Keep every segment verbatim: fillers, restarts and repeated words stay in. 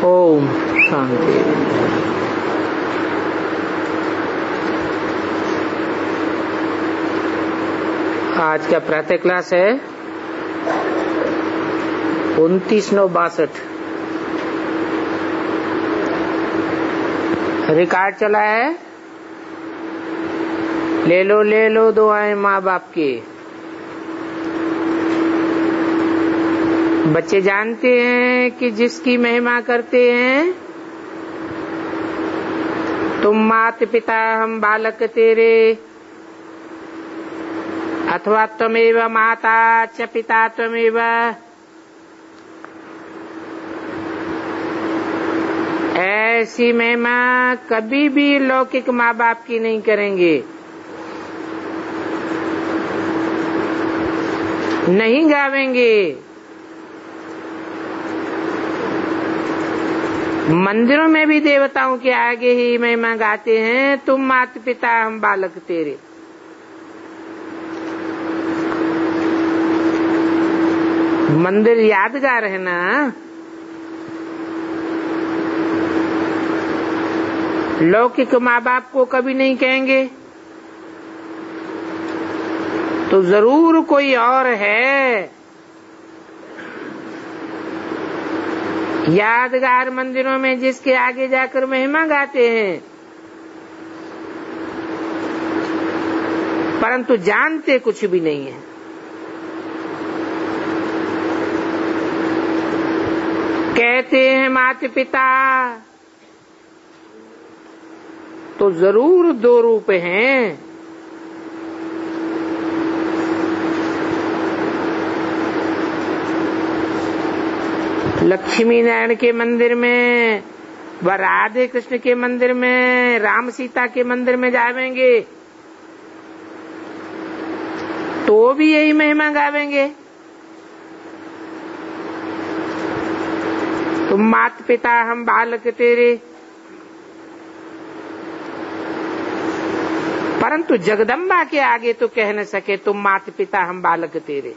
ओम शांति। आज का प्रातः क्लास है उनतीस नौ बासठ। रिकॉर्ड चला है। ले लो ले लो दुआएं माँ बाप की। बच्चे जानते हैं कि जिसकी महिमा करते हैं, तुम मात पिता हम बालक तेरे, अथवा त्वमेव माता च पिता त्वमेव, ऐसी महिमा कभी भी लौकिक माँ बाप की नहीं करेंगे, नहीं गावेंगे। मंदिरों में भी देवताओं के आगे ही महिमा गाते हैं, तुम माता पिता हम बालक तेरे। मंदिर यादगार है ना। लौकिक माँ बाप को कभी नहीं कहेंगे, तो जरूर कोई और है। यादगार मंदिरों में जिसके आगे जाकर महिमा गाते हैं, परंतु जानते कुछ भी नहीं है। कहते हैं माता पिता, तो जरूर दो रूप हैं। लक्ष्मी नारायण के मंदिर में, व राधे कृष्ण के मंदिर में, राम सीता के मंदिर में जावेंगे तो भी यही महिमा गावेंगे, तुम माता पिता हम बालक तेरे। परंतु जगदम्बा के आगे तो कह न सके, तुम माता पिता हम बालक तेरे।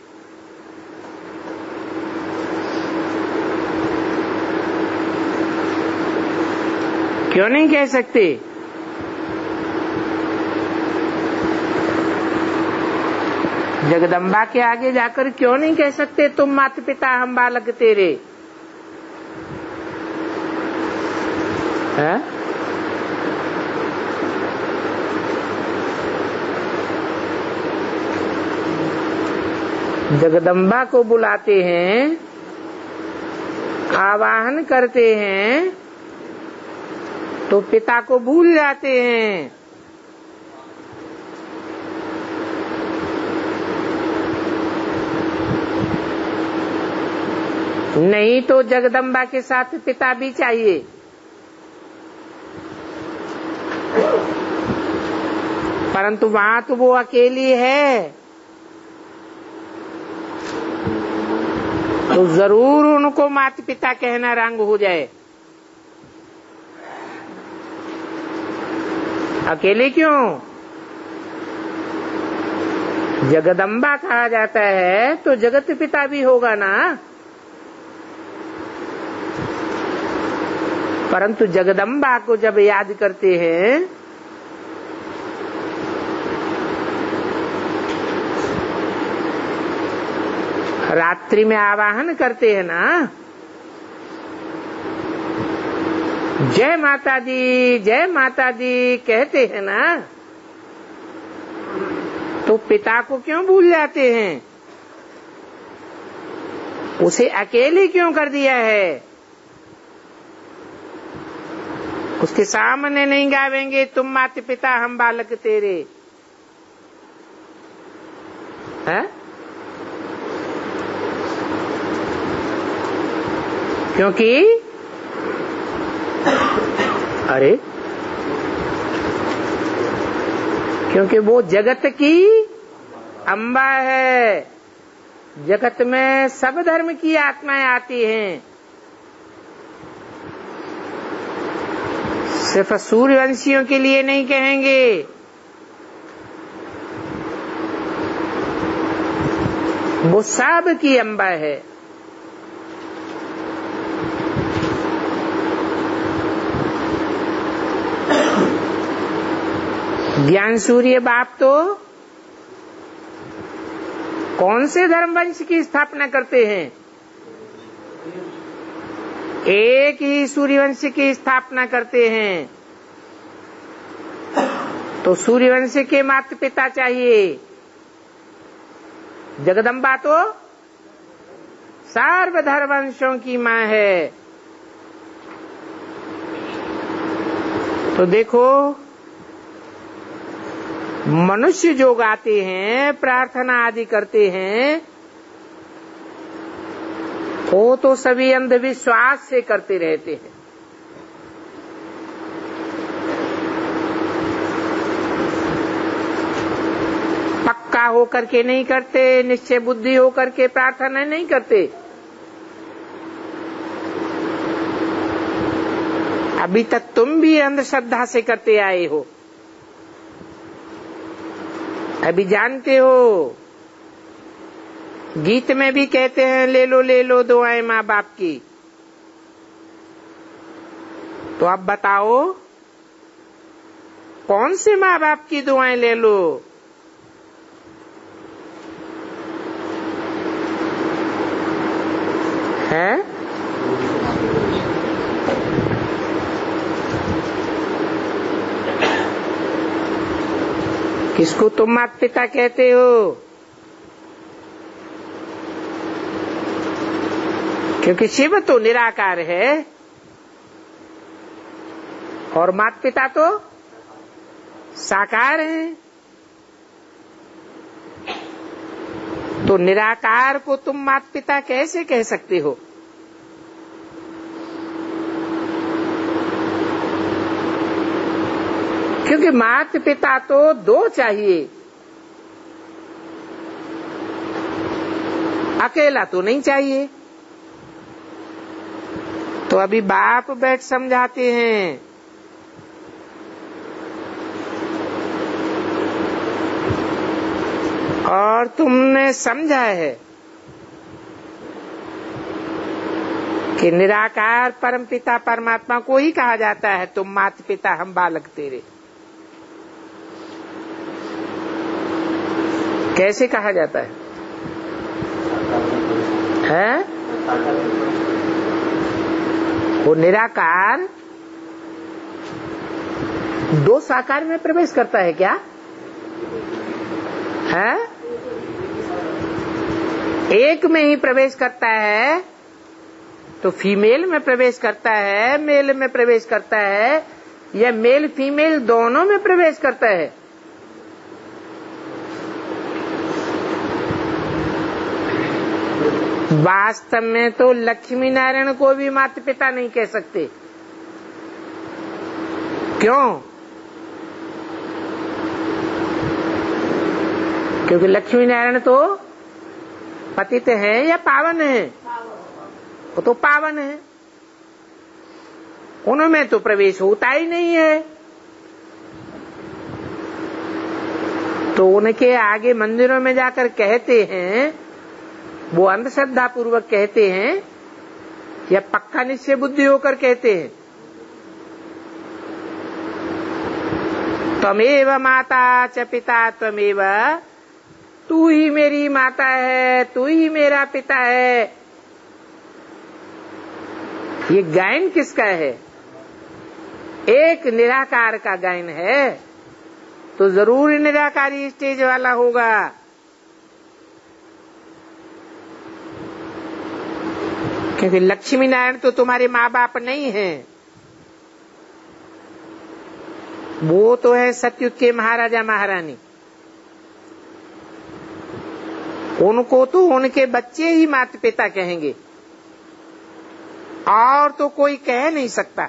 क्यों नहीं कह सकते? जगदम्बा के आगे जाकर क्यों नहीं कह सकते, तुम माता पिता हम बालक तेरे? है? जगदम्बा को बुलाते हैं, आवाहन करते हैं, तो पिता को भूल जाते हैं। नहीं तो जगदम्बा के साथ पिता भी चाहिए। परंतु वहां तो वो अकेली है, तो जरूर उनको माता पिता कहना रंग हो जाए। अकेले क्यों? जगदम्बा कहा जाता है तो जगत पिता भी होगा ना। परंतु जगदम्बा को जब याद करते हैं, रात्रि में आवाहन करते हैं ना, जय माता दी जय माता दी कहते हैं ना, तो पिता को क्यों भूल जाते हैं? उसे अकेले क्यों कर दिया है? उसके सामने नहीं गावेंगे, तुम माता पिता हम बालक तेरे। है? क्योंकि अरे क्योंकि वो जगत की अम्बा है। जगत में सब धर्म की आत्माएं आती हैं। सिर्फ सूर्यवंशियों के लिए नहीं कहेंगे, वो सब की अम्बा है। ज्ञान सूर्य बाप तो कौन से धर्म वंश की स्थापना करते हैं? एक ही सूर्यवंश की स्थापना करते हैं। तो सूर्यवंश के माता पिता चाहिए। जगदम्बा तो सर्वधर्मवंशों की मां है। तो देखो, मनुष्य जो गाते हैं, प्रार्थना आदि करते हैं, वो तो सभी अंधविश्वास से करते रहते हैं। पक्का होकर के नहीं करते, निश्चय बुद्धि होकर के प्रार्थना नहीं करते। अभी तक तुम भी अंधश्रद्धा से करते आए हो। अभी जानते हो, गीत में भी कहते हैं ले लो ले लो दुआएं माँ बाप की। तो अब बताओ, कौन से माँ बाप की दुआएं ले लो? है किसको तुम माता पिता कहते हो? क्योंकि शिव तो निराकार है और माता पिता तो साकार हैं। तो निराकार को तुम माता पिता कैसे कह सकते हो? क्योंकि माता पिता तो दो चाहिए, अकेला तो नहीं चाहिए। तो अभी बाप बैठ समझाते हैं, और तुमने समझा है कि निराकार परमपिता परमात्मा को ही कहा जाता है तुम माता पिता हम बालक तेरे। कैसे कहा जाता है? है वो निराकार दो साकार में प्रवेश करता है क्या? है एक में ही प्रवेश करता है। तो फीमेल में प्रवेश करता है, मेल में प्रवेश करता है, या मेल फीमेल दोनों में प्रवेश करता है? वास्तव में तो लक्ष्मी नारायण को भी माता पिता नहीं कह सकते। क्यों? क्योंकि लक्ष्मी नारायण तो पतित है या पावन है? वो तो पावन है, उनमें तो प्रवेश होता ही नहीं है। तो उनके आगे मंदिरों में जाकर कहते हैं, वो अंधश्रद्धा पूर्वक कहते हैं या पक्का निश्चय बुद्धि होकर कहते हैं? त्वमेव माता च पिता त्वमेव, तू ही मेरी माता है, तू ही मेरा पिता है। ये गायन किसका है? एक निराकार का गायन है, तो जरूर निराकारी स्टेज वाला होगा। क्योंकि लक्ष्मी नारायण तो तुम्हारे माँ बाप नहीं हैं, वो तो है सतयुग के महाराजा महारानी। उनको तो उनके बच्चे ही माता पिता कहेंगे, और तो कोई कह नहीं सकता।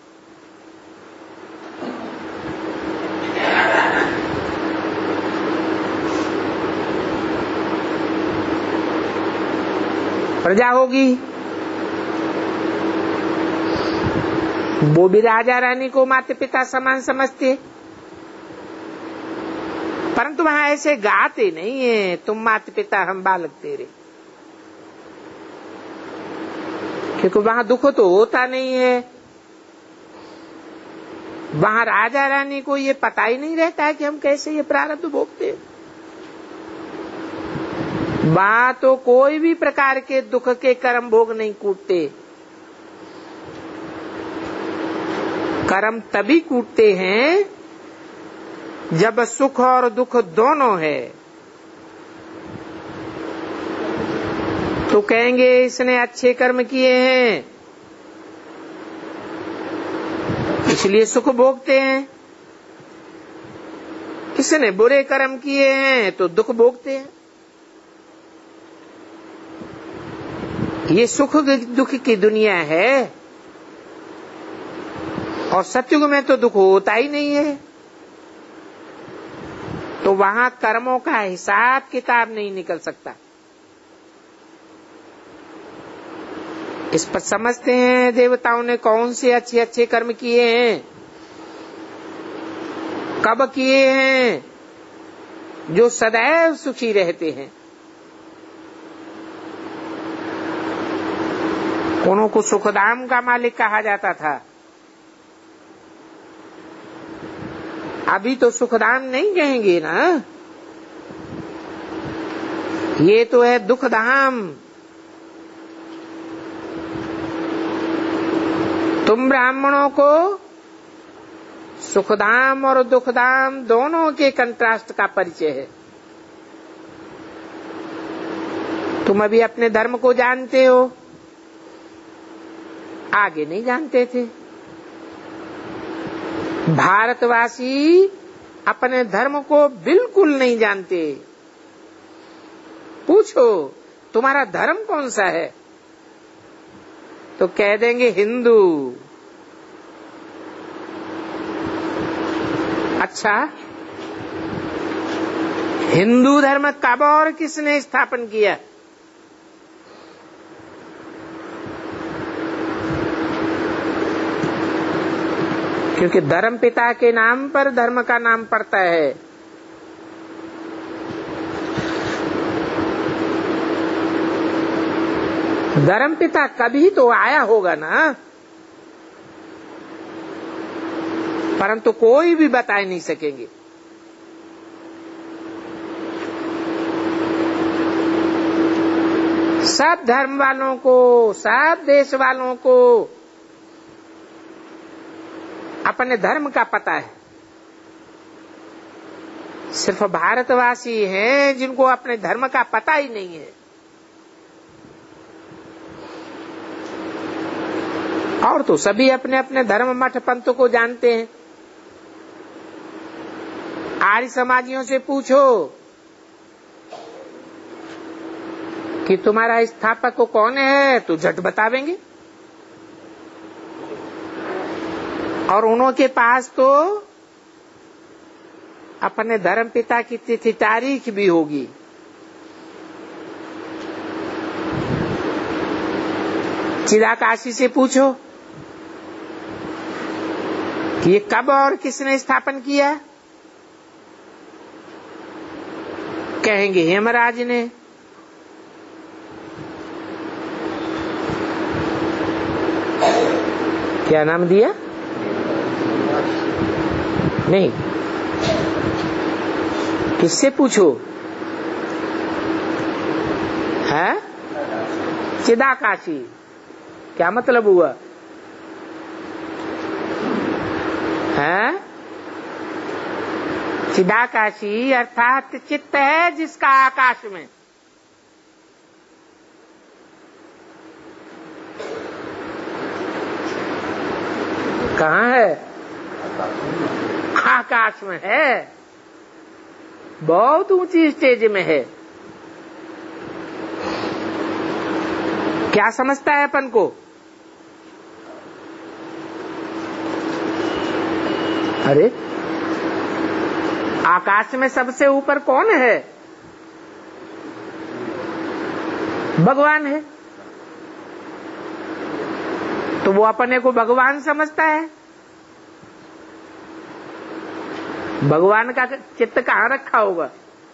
प्रजा होगी, वो भी राजा रानी को माता पिता समान समझते, परंतु वहां ऐसे गाते नहीं है तुम माता पिता हम बालक तेरे। क्योंकि वहां दुख तो होता नहीं है। वहां राजा रानी को ये पता ही नहीं रहता है कि हम कैसे ये प्रारब्ध भोगते हैं। वहां तो कोई भी प्रकार के दुख के कर्म भोग नहीं कूटते। कर्म तभी कूटते हैं जब सुख और दुख दोनों है। तो कहेंगे इसने अच्छे कर्म किए हैं इसलिए सुख भोगते हैं, किसने बुरे कर्म किए हैं तो दुख भोगते हैं। ये सुख दुख की दुनिया है और सत्युग में तो दुख होता ही नहीं है। तो वहां कर्मों का हिसाब किताब नहीं निकल सकता। इस पर समझते हैं देवताओं ने कौन से अच्छे अच्छे कर्म किए हैं, कब किए हैं, जो सदैव सुखी रहते हैं। उनको सुखधाम का मालिक कहा जाता था। अभी तो सुखधाम नहीं कहेंगे ना, ये तो है दुखधाम। तुम ब्राह्मणों को सुखधाम और दुखधाम दोनों के कंट्रास्ट का परिचय है। तुम अभी अपने धर्म को जानते हो, आगे नहीं जानते थे। भारतवासी अपने धर्म को बिल्कुल नहीं जानते। पूछो तुम्हारा धर्म कौन सा है तो कह देंगे हिंदू। अच्छा, हिंदू धर्म कब और किसने स्थापन किया? क्योंकि धर्म पिता के नाम पर धर्म का नाम पड़ता है। धर्म पिता कभी तो आया होगा ना, परंतु कोई भी बता नहीं सकेंगे। सब धर्म वालों को, सब देश वालों को अपने धर्म का पता है। सिर्फ भारतवासी हैं जिनको अपने धर्म का पता ही नहीं है। और तो सभी अपने अपने धर्म मठ पंथ को जानते हैं। आर्य समाजियों से पूछो कि तुम्हारा स्थापक को कौन है तो झट बतावेंगे। और उनके पास तो अपने धर्म पिता की तिथि तारीख भी होगी। चिदाकाशी से पूछो कि ये कब और किसने स्थापन किया, कहेंगे हेमराज ने। क्या नाम दिया? नहीं, किससे पूछो? है चिदाकाशी। क्या मतलब हुआ? है चिदाकाशी अर्थात चित्त है जिसका आकाश में। कहाँ है? आकाश में है, बहुत ऊंची स्टेज में है। क्या समझता है अपन को? अरे आकाश में सबसे ऊपर कौन है? भगवान है। तो वो अपने को भगवान समझता है। भगवान का चित्त कहाँ रखा होगा?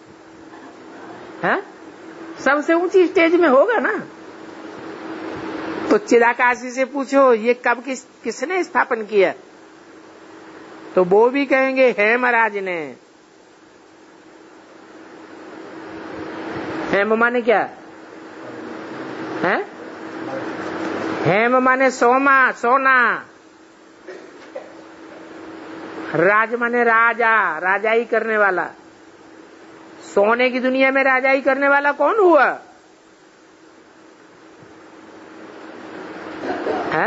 है सबसे ऊंची स्टेज में होगा ना। तो चिदाकाशी से पूछो ये कब किस किसने स्थापन किया? तो वो भी कहेंगे हेमराज ने। हेम माने क्या है? हेम माने सोमा, सोना। राज माने राजा, राजाई करने वाला। सोने की दुनिया में राजाई करने वाला कौन हुआ? है?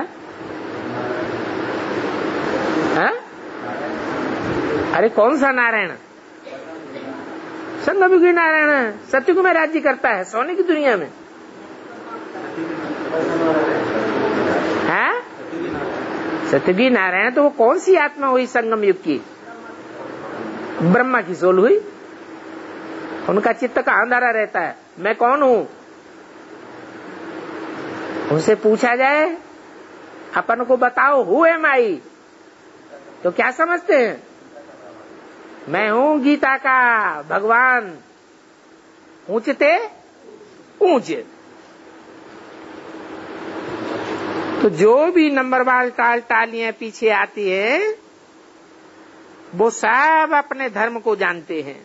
है? अरे कौन सा नारायण? संगमयुगी नारायण सतयुग में राज्य करता है, सोने की दुनिया में है। सतयुगी नारायण तो वो कौन सी आत्मा हुई संगम युग की? ब्रह्मा की सोल हुई। उनका चित्त का अंधारा रहता है, मैं कौन हूं? उनसे पूछा जाए अपन को बताओ हु एम आई, तो क्या समझते हैं? मैं हूं गीता का भगवान, ऊंचते ऊंच। तो जो भी नंबरवार टाल टालियां पीछे आती है वो सब अपने धर्म को जानते हैं।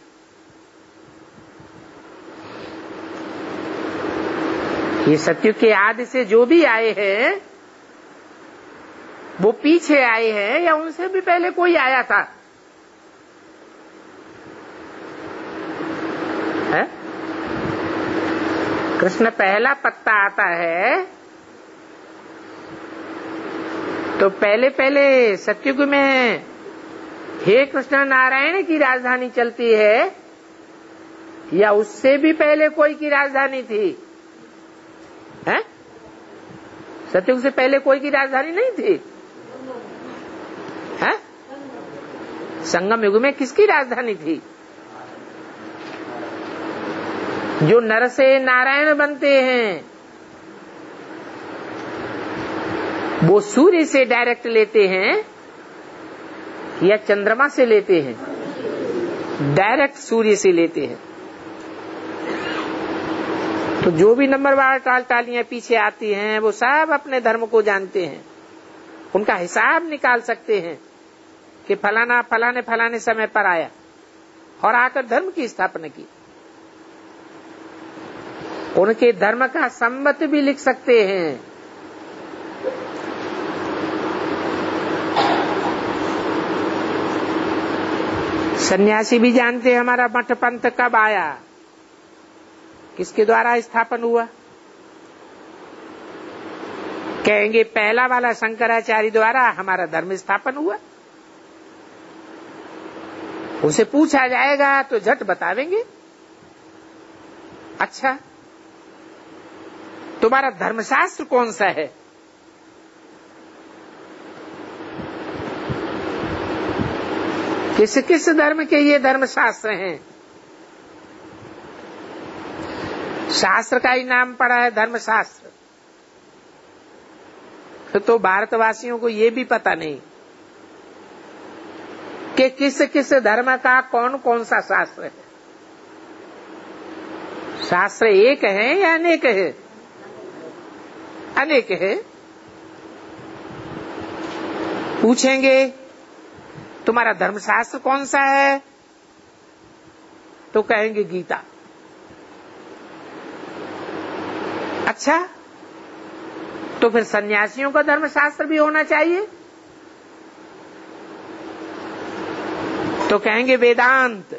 ये सत्युग के आदि से जो भी आए हैं वो पीछे आए हैं या उनसे भी पहले कोई आया था? है? कृष्ण पहला पत्ता आता है तो पहले पहले सतयुग में हे कृष्ण नारायण की राजधानी चलती है या उससे भी पहले कोई की राजधानी थी? है? सतयुग से पहले कोई की राजधानी नहीं थी? है? संगम युग में किसकी राजधानी थी? जो नर से नारायण बनते हैं वो सूर्य से डायरेक्ट लेते हैं या चंद्रमा से लेते हैं? डायरेक्ट सूर्य से लेते हैं। तो जो भी नंबरवार टाल टालियां पीछे आती हैं वो सब अपने धर्म को जानते हैं, उनका हिसाब निकाल सकते हैं कि फलाना फलाने फलाने समय पर आया और आकर धर्म की स्थापना की। उनके धर्म का संमत भी लिख सकते हैं। सन्यासी भी जानते हैं हमारा मठ पंथ कब आया, किसके द्वारा स्थापन हुआ। कहेंगे पहला वाला शंकराचार्य द्वारा हमारा धर्म स्थापन हुआ। उसे पूछा जाएगा तो झट बतावेंगे। अच्छा, तुम्हारा धर्मशास्त्र कौन सा है? किस किस धर्म के ये धर्मशास्त्र हैं? शास्त्र का ही नाम पड़ा है धर्मशास्त्र, तो भारतवासियों को ये भी पता नहीं कि किस किस धर्म का कौन कौन सा शास्त्र है। शास्त्र एक है या अनेक है? अनेक है। पूछेंगे तुम्हारा धर्मशास्त्र कौन सा है, तो कहेंगे गीता। अच्छा, तो फिर सन्यासियों का धर्मशास्त्र भी होना चाहिए, तो कहेंगे वेदांत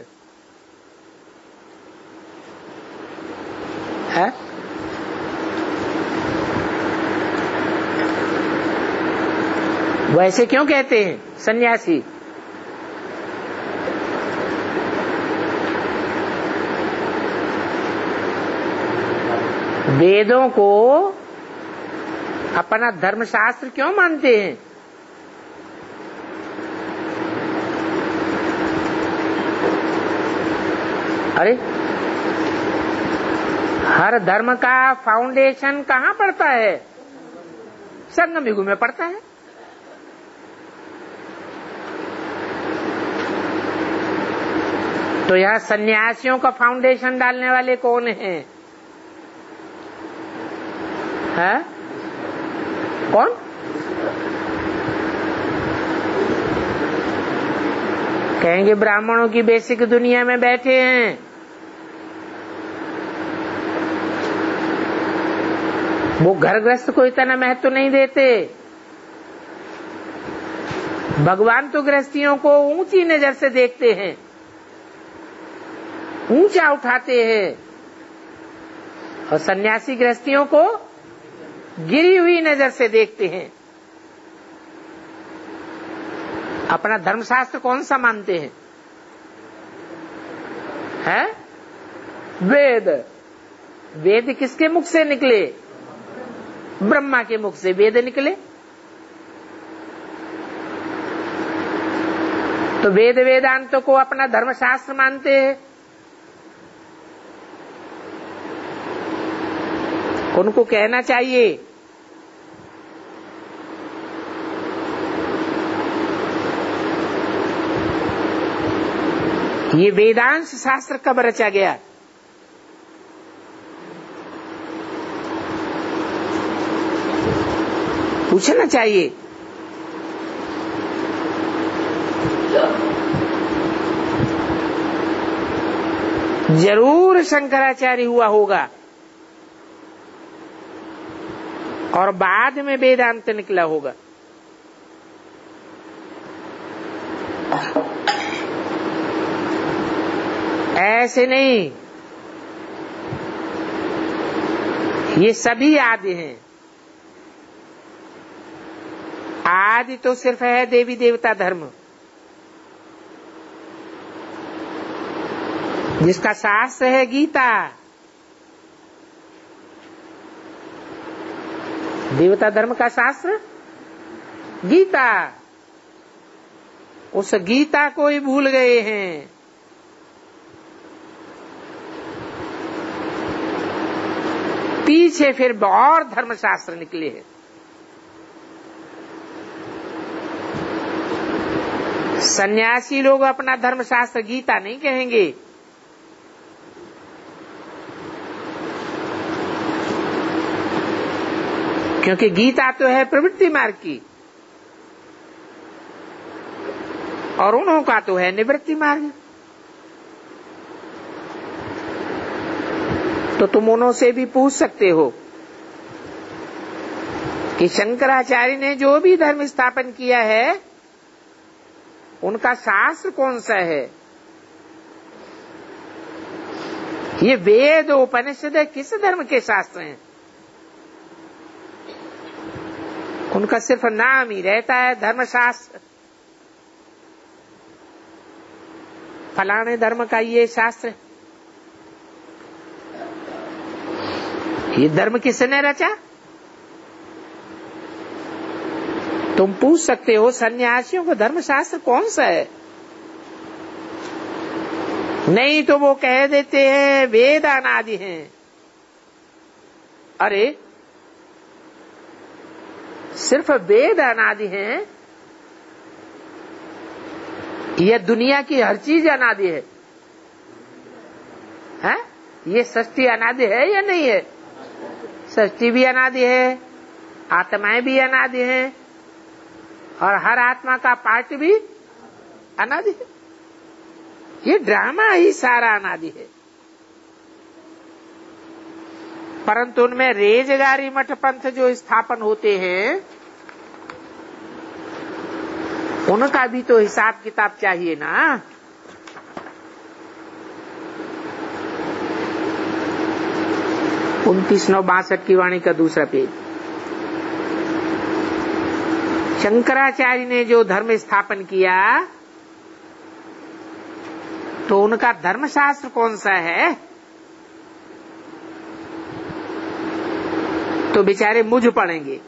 है। वैसे क्यों कहते हैं सन्यासी? वेदों को अपना धर्मशास्त्र क्यों मानते हैं? अरे हर धर्म का फाउंडेशन कहाँ पड़ता है? संगम युग में पड़ता है। तो यह सन्यासियों का फाउंडेशन डालने वाले कौन हैं? है? कौन? कहेंगे ब्राह्मणों की बेसिक दुनिया में बैठे हैं, वो घर गृहस्थ को इतना महत्व नहीं देते। भगवान तो गृहस्थियों को ऊंची नजर से देखते हैं, ऊंचा उठाते हैं, और सन्यासी गृहस्थियों को गिरी हुई नजर से देखते हैं। अपना धर्मशास्त्र कौन सा मानते हैं? है वेद। वेद किसके मुख से निकले? ब्रह्मा के मुख से वेद निकले। तो वेद वेदांतों को अपना धर्मशास्त्र मानते हैं। उनको कहना चाहिए ये वेदांश शास्त्र कब रचा गया? पूछना चाहिए। जरूर शंकराचार्य हुआ होगा और बाद में वेदांत निकला होगा। ऐसे नहीं, ये सभी आदि हैं। आदि तो सिर्फ है देवी देवता धर्म, जिसका शास्त्र है गीता। देवता धर्म का शास्त्र गीता। उस गीता को ही भूल गए हैं। पीछे फिर और धर्मशास्त्र निकले हैं। सन्यासी लोग अपना धर्मशास्त्र गीता नहीं कहेंगे, क्योंकि गीता तो है प्रवृत्ति मार्ग की और उन्हों का तो है निवृत्ति मार्ग। तो तुम उन्हों से भी पूछ सकते हो कि शंकराचार्य ने जो भी धर्म स्थापन किया है उनका शास्त्र कौन सा है? ये वेद उपनिषद किस धर्म के शास्त्र हैं? उनका सिर्फ नाम ही रहता है धर्मशास्त्र। फलाने धर्म का ये शास्त्र। ये धर्म किसने रचा? तुम पूछ सकते हो सन्यासियों को धर्मशास्त्र कौन सा है? नहीं तो वो कह देते हैं वेद अनादि हैं। अरे सिर्फ वेद अनादि हैं यह दुनिया की हर चीज अनादि है? हैं? ये सृष्टि अनादि है या नहीं है? सृष्टि भी अनादि है, आत्माएं भी अनादि हैं, और हर आत्मा का पार्ट भी अनादि है। ये ड्रामा ही सारा अनादि है। परंतु उनमें रेजगारी मठ पंथ जो स्थापन होते हैं उनका भी तो हिसाब किताब चाहिए ना। उनतीस नौ बासठ की वाणी का दूसरा पेज। शंकराचार्य ने जो धर्म स्थापन किया तो उनका धर्मशास्त्र कौन सा है? तो बेचारे मुझ पड़ेंगे।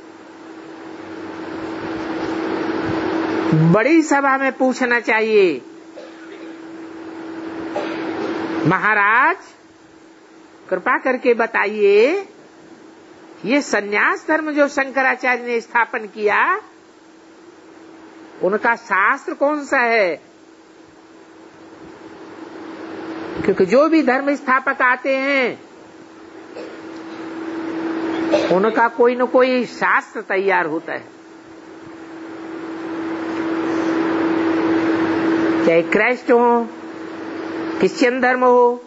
बड़ी सभा में पूछना चाहिए, महाराज कृपा करके बताइए ये सन्यास धर्म जो शंकराचार्य ने स्थापन किया उनका शास्त्र कौन सा है? क्योंकि जो भी धर्म स्थापक आते हैं उनका कोई न कोई शास्त्र तैयार होता है। चाहे क्राइस्ट हो, क्रिश्चियन धर्म हो,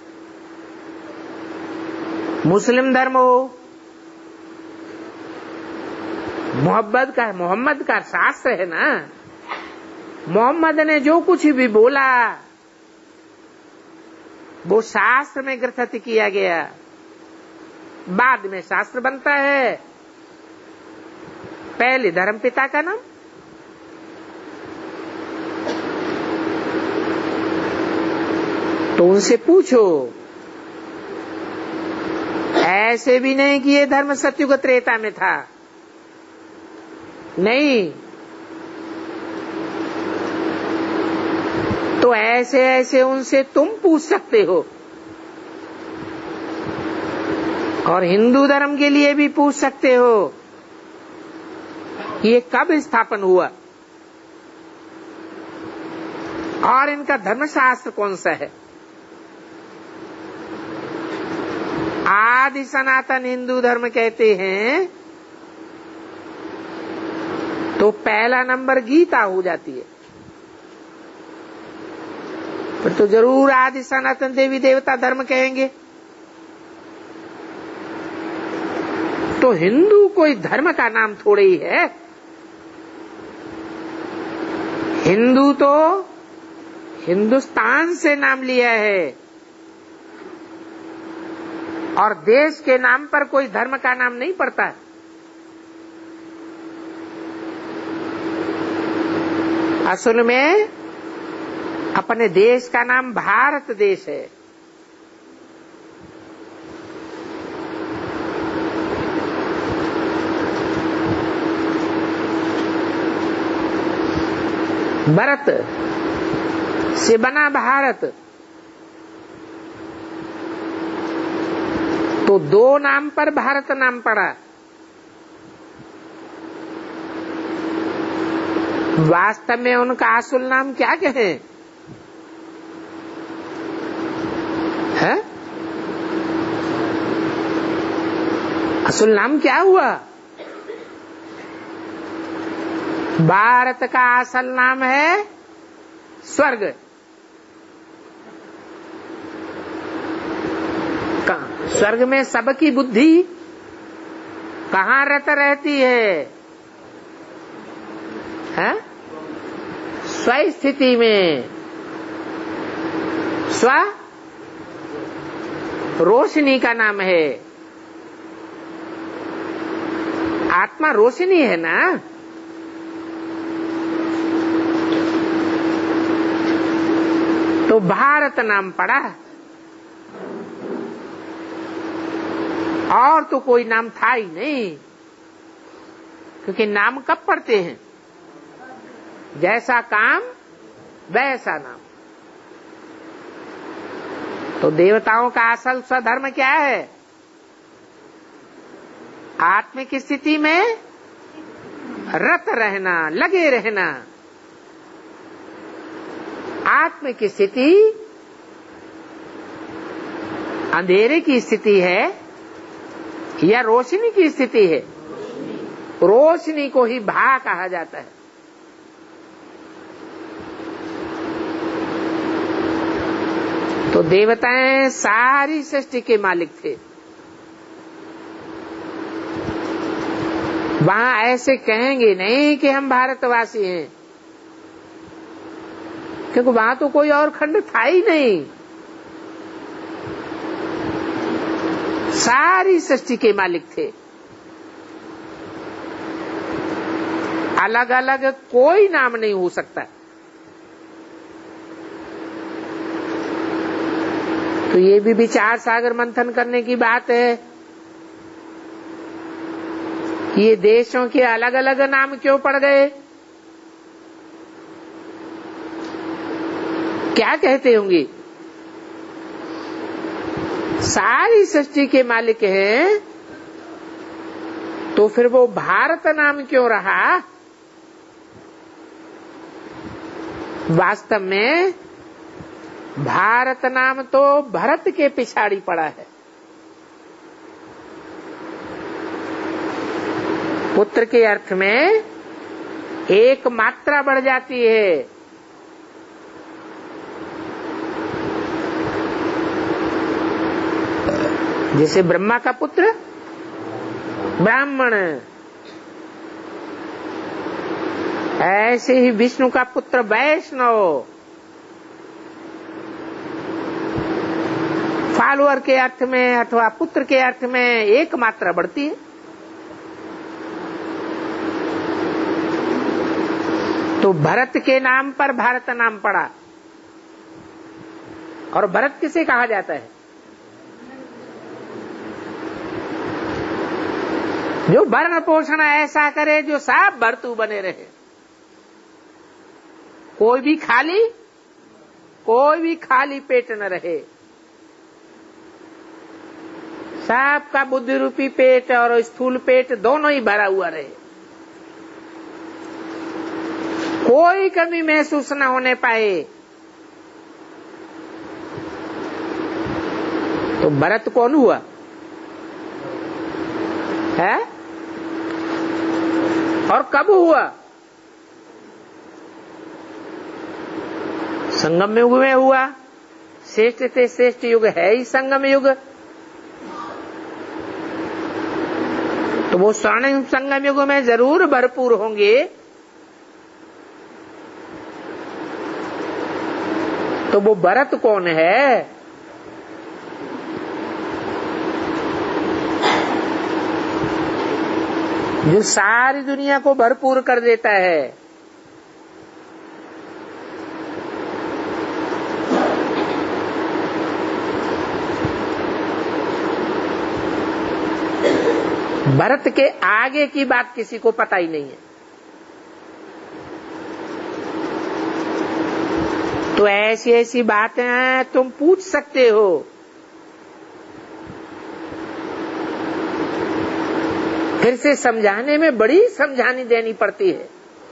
मुस्लिम धर्म हो, मोहब्बत का मोहम्मद का शास्त्र है ना। मोहम्मद ने जो कुछ भी बोला वो शास्त्र में ग्रथित किया गया, बाद में शास्त्र बनता है। पहले धर्म पिता का नाम, तो उनसे पूछो। ऐसे भी नहीं कि ये धर्म सतयुग त्रेता में था, नहीं। तो ऐसे ऐसे उनसे तुम पूछ सकते हो, और हिंदू धर्म के लिए भी पूछ सकते हो कि ये कब स्थापन हुआ और इनका धर्मशास्त्र कौन सा है। आदि सनातन हिंदू धर्म कहते हैं तो पहला नंबर गीता हो जाती है। फिर तो जरूर आदि सनातन देवी देवता धर्म कहेंगे। तो हिंदू कोई धर्म का नाम थोड़े ही है। हिंदू तो हिंदुस्तान से नाम लिया है, और देश के नाम पर कोई धर्म का नाम नहीं पड़ता है। असल में अपने देश का नाम भारत देश है। भरत से बना भारत, तो दो नाम पर भारत नाम पड़ा। वास्तव में उनका असल नाम क्या कहे है? असल नाम क्या हुआ? भारत का असल नाम है स्वर्ग। स्वर्ग में सबकी बुद्धि कहाँ रत रहती है? है? स्वस्थिति में, स्व रोशनी का नाम है। आत्मा रोशनी है ना। तो भारत नाम पड़ा, और तो कोई नाम था ही नहीं। क्योंकि नाम कब पढ़ते हैं? जैसा काम वैसा नाम। तो देवताओं का असल स्वधर्म क्या है? आत्मिक स्थिति में रत रहना, लगे रहना। आत्मिक स्थिति अंधेरे की स्थिति है या रोशनी की स्थिति है? रोशनी को ही भा कहा जाता है। तो देवताएं सारी सृष्टि के मालिक थे। वहां ऐसे कहेंगे नहीं कि हम भारतवासी हैं, क्योंकि वहां तो कोई और खंड था ही नहीं। सारी सृष्टि के मालिक थे। अलग अलग कोई नाम नहीं हो सकता। तो ये भी विचार सागर मंथन करने की बात है कि ये देशों के अलग अलग नाम क्यों पड़ गए? क्या कहते होंगे? सारी सृष्टि के मालिक हैं, तो फिर वो भारत नाम क्यों रहा? वास्तव में भारत नाम तो भरत के पिछाड़ी पड़ा है। पुत्र के अर्थ में एक मात्रा बढ़ जाती है। जैसे ब्रह्मा का पुत्र ब्राह्मण, ऐसे ही विष्णु का पुत्र वैष्णव। फॉलोअर के अर्थ में अथवा पुत्र के अर्थ में एक मात्रा बढ़ती है। तो भरत के नाम पर भारत नाम पड़ा। और भरत किसे कहा जाता है? जो भरण पोषण ऐसा करे जो सब भरतू बने रहे, कोई भी खाली कोई भी खाली पेट न रहे, सबका बुद्धि रूपी पेट और स्थूल पेट दोनों ही भरा हुआ रहे, कोई कमी महसूस न होने पाए। तो भरत कौन हुआ है? और कब हुआ? संगम युग में हुआ। श्रेष्ठ से श्रेष्ठ युग है ही संगम युग। तो वो स्वर्णिम संगम युग में जरूर भरपूर होंगे। तो वो भरत कौन है? जो सारी दुनिया को भरपूर कर देता है। भरत के आगे की बात किसी को पता ही नहीं है। तो ऐसी ऐसी बातें तुम पूछ सकते हो। फिर से समझाने में बड़ी समझानी देनी पड़ती है।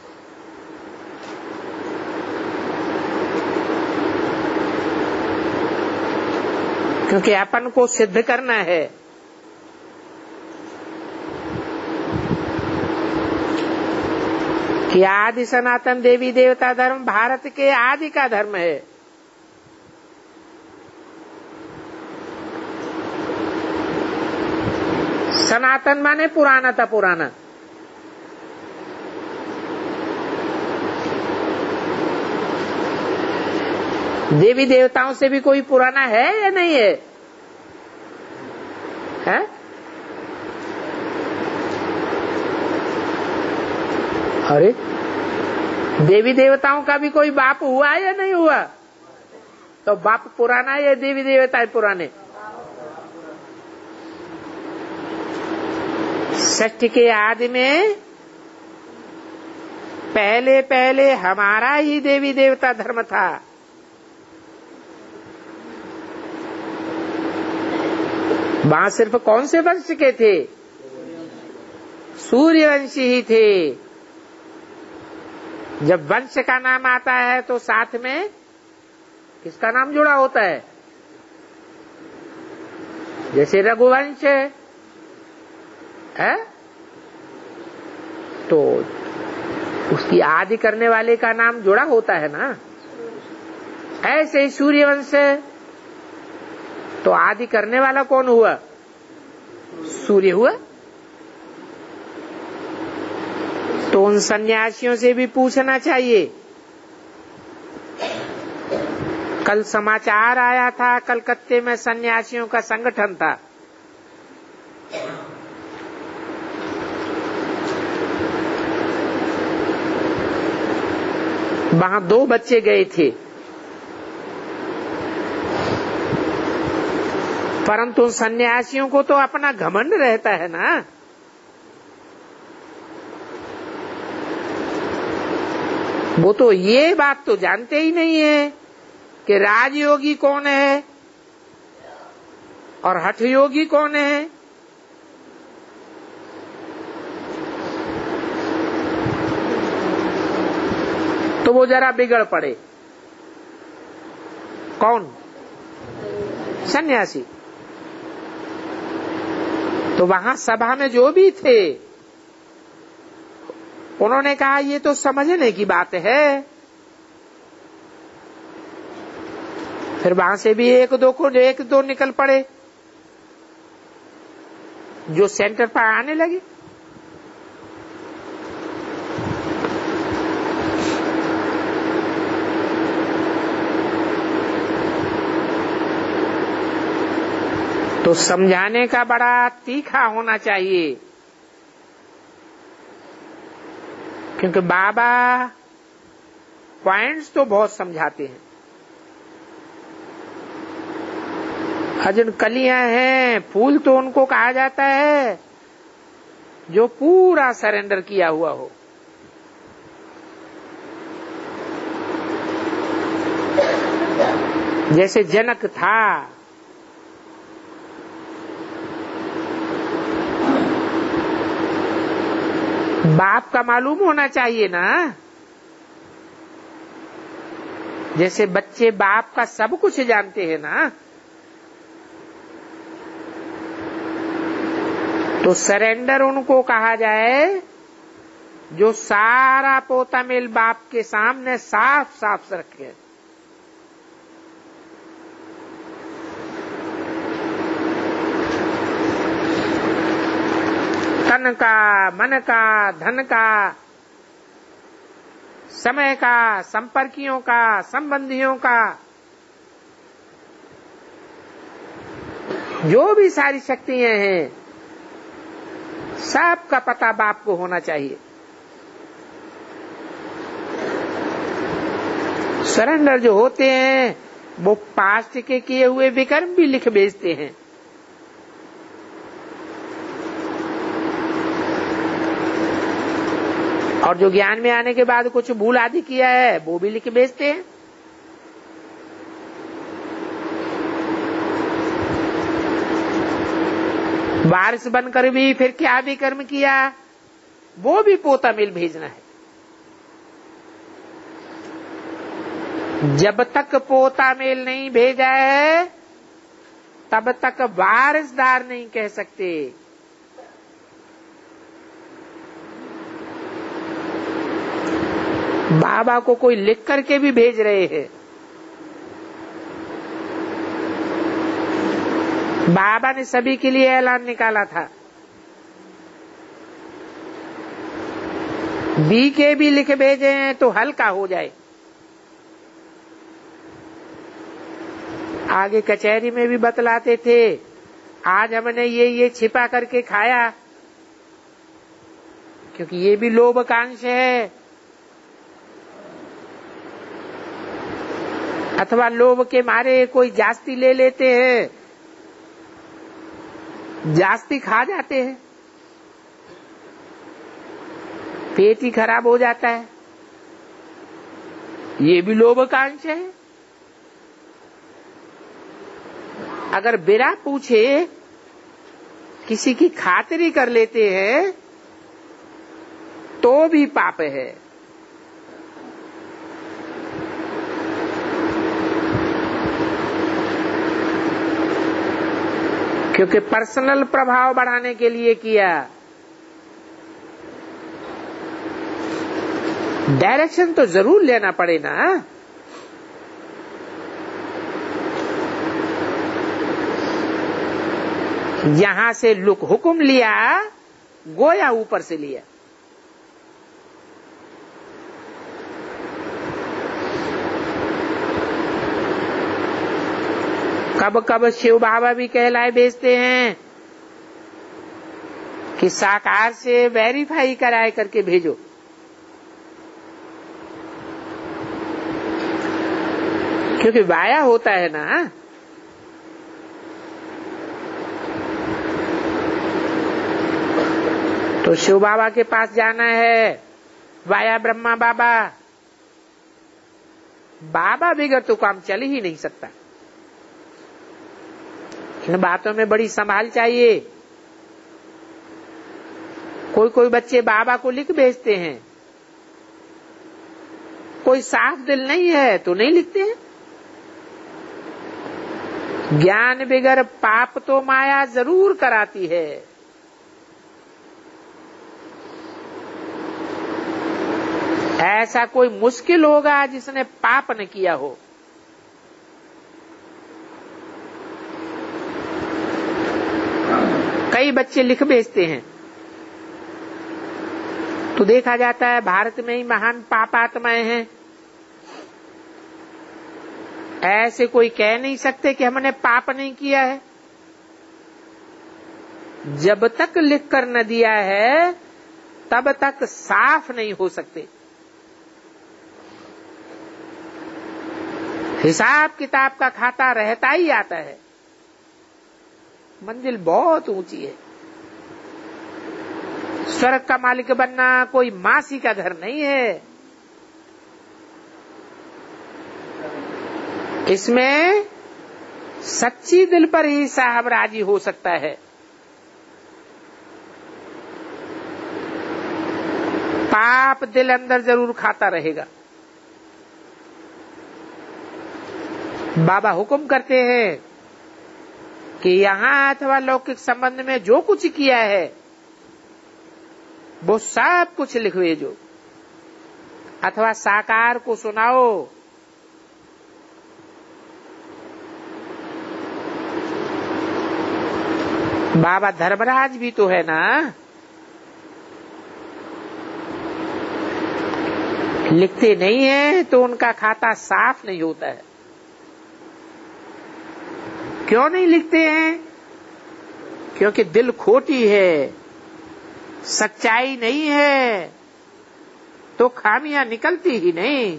क्योंकि अपन को सिद्ध करना है। कि आदि सनातन देवी देवता धर्म भारत के आदि का धर्म है। सनातन माने पुराना था पुराना। देवी देवताओं से भी कोई पुराना है या नहीं है? है? अरे देवी देवताओं का भी कोई बाप हुआ या नहीं हुआ? तो बाप पुराना है या देवी देवता है पुराने? सृष्टि के आदि में पहले पहले हमारा ही देवी देवता धर्म था। वहां सिर्फ कौन से वंश के थे? सूर्यवंशी ही थे। जब वंश का नाम आता है तो साथ में किसका नाम जुड़ा होता है? जैसे रघुवंश है तो उसकी आदि करने वाले का नाम जुड़ा होता है ना। ऐसे ही सूर्यवंश तो आदि करने वाला कौन हुआ? सूर्य हुआ। तो उन सन्यासियों से भी पूछना चाहिए। कल समाचार आया था, कलकत्ते में सन्यासियों का संगठन था। वहां दो बच्चे गए थे, परंतु सन्यासियों को तो अपना घमंड रहता है ना। वो तो ये बात तो जानते ही नहीं है कि राजयोगी कौन है और हठ योगी कौन है। तो वो जरा बिगड़ पड़े। कौन? सन्यासी। तो वहां सभा में जो भी थे उन्होंने कहा ये तो समझने की बात है। फिर वहां से भी एक दो को एक दो निकल पड़े। जो सेंटर पर आने लगे। तो समझाने का बड़ा तीखा होना चाहिए, क्योंकि बाबा पॉइंट्स तो बहुत समझाते हैं। अजन कलियां हैं, फूल तो उनको कहा जाता है जो पूरा सरेंडर किया हुआ हो। जैसे जनक था, बाप का मालूम होना चाहिए ना। जैसे बच्चे बाप का सब कुछ जानते हैं ना, तो सरेंडर उनको कहा जाए जो सारा पोता मेल बाप के सामने साफ साफ रखे। तन का, मन का, धन का, समय का, संपर्कियों का, संबंधियों का, जो भी सारी शक्तियां हैं, सब का पता बाप को होना चाहिए। सरेंडर जो होते हैं वो पास्ट के किए हुए विकर्म भी लिख भेजते हैं। और जो ज्ञान में आने के बाद कुछ भूल आदि किया है वो भी लिख भेजते हैं। वारिस बनकर भी फिर क्या भी कर्म किया वो भी पोता मिल भेजना है। जब तक पोता मेल नहीं भेजा है तब तक वारिसदार नहीं कह सकते। बाबा को कोई लिख करके भी भेज रहे हैं। बाबा ने सभी के लिए ऐलान निकाला था, बी के भी लिख भेजे हैं तो हल्का हो जाए। आगे कचहरी में भी बतलाते थे, आज हमने ये ये छिपा करके खाया, क्योंकि ये भी लोभ का अंश है। अथवा लोभ के मारे कोई जास्ती ले लेते हैं, जास्ती खा जाते हैं, पेट ही खराब हो जाता है। ये भी लोभ का अंश है। अगर बिना पूछे किसी की खातिरी कर लेते हैं तो भी पाप है। क्योंकि पर्सनल प्रभाव बढ़ाने के लिए किया। डायरेक्शन तो जरूर लेना पड़े ना। यहां से लुक हुक्म लिया, गोया ऊपर से लिया। कब कब शिव बाबा भी कहलाए भेजते हैं कि साकार से वेरीफाई कराए करके भेजो। क्योंकि वाया होता है ना। तो शिव बाबा के पास जाना है, वाया ब्रह्मा बाबा। बाबा बगैर तो काम चल ही नहीं सकता। इन बातों में बड़ी संभाल चाहिए। कोई कोई बच्चे बाबा को लिख भेजते हैं, कोई साफ दिल नहीं है तो नहीं लिखते हैं। ज्ञान बिगर पाप तो माया जरूर कराती है। ऐसा कोई मुश्किल होगा जिसने पाप न किया हो। कई बच्चे लिख भेजते हैं, तो देखा जाता है भारत में ही महान पापात्माएं हैं। ऐसे कोई कह नहीं सकते कि हमने पाप नहीं किया है। जब तक लिख कर न दिया है तब तक साफ नहीं हो सकते। हिसाब किताब का खाता रहता ही आता है। मंजिल बहुत ऊंची है। स्वर्ग का मालिक बनना कोई मासी का घर नहीं है। इसमें सच्ची दिल पर ही साहब राजी हो सकता है। पाप दिल अंदर जरूर खाता रहेगा। बाबा हुक्म करते हैं कि यहां अथवा लौकिक संबंध में जो कुछ किया है वो सब कुछ लिख भेजो, अथवा साकार को सुनाओ। बाबा धर्मराज भी तो है ना, लिखते नहीं है तो उनका खाता साफ नहीं होता है। क्यों नहीं लिखते हैं? क्योंकि दिल खोटी है, सच्चाई नहीं है, तो खामियां निकलती ही नहीं।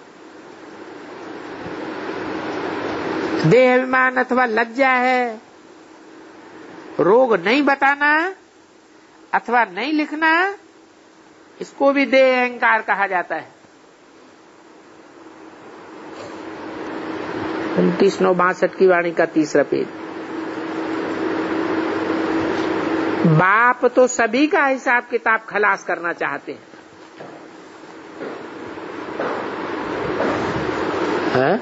देह अभिमान अथवा लज्जा है, रोग नहीं बताना अथवा नहीं लिखना, इसको भी देह अहंकार कहा जाता है। उनतीस नौ बासठ की वाणी का तीसरा पेज। बाप तो सभी का हिसाब किताब खलास करना चाहते हैं, है?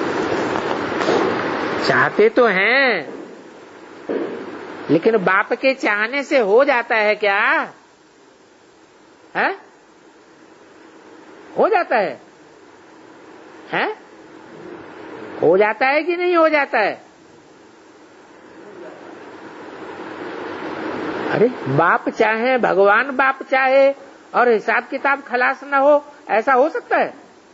चाहते तो हैं, लेकिन बाप के चाहने से हो जाता है क्या? है? हो जाता है, है? हो जाता है कि नहीं हो जाता है? अरे बाप चाहे, भगवान बाप चाहे और हिसाब किताब खलास न हो, ऐसा हो सकता है?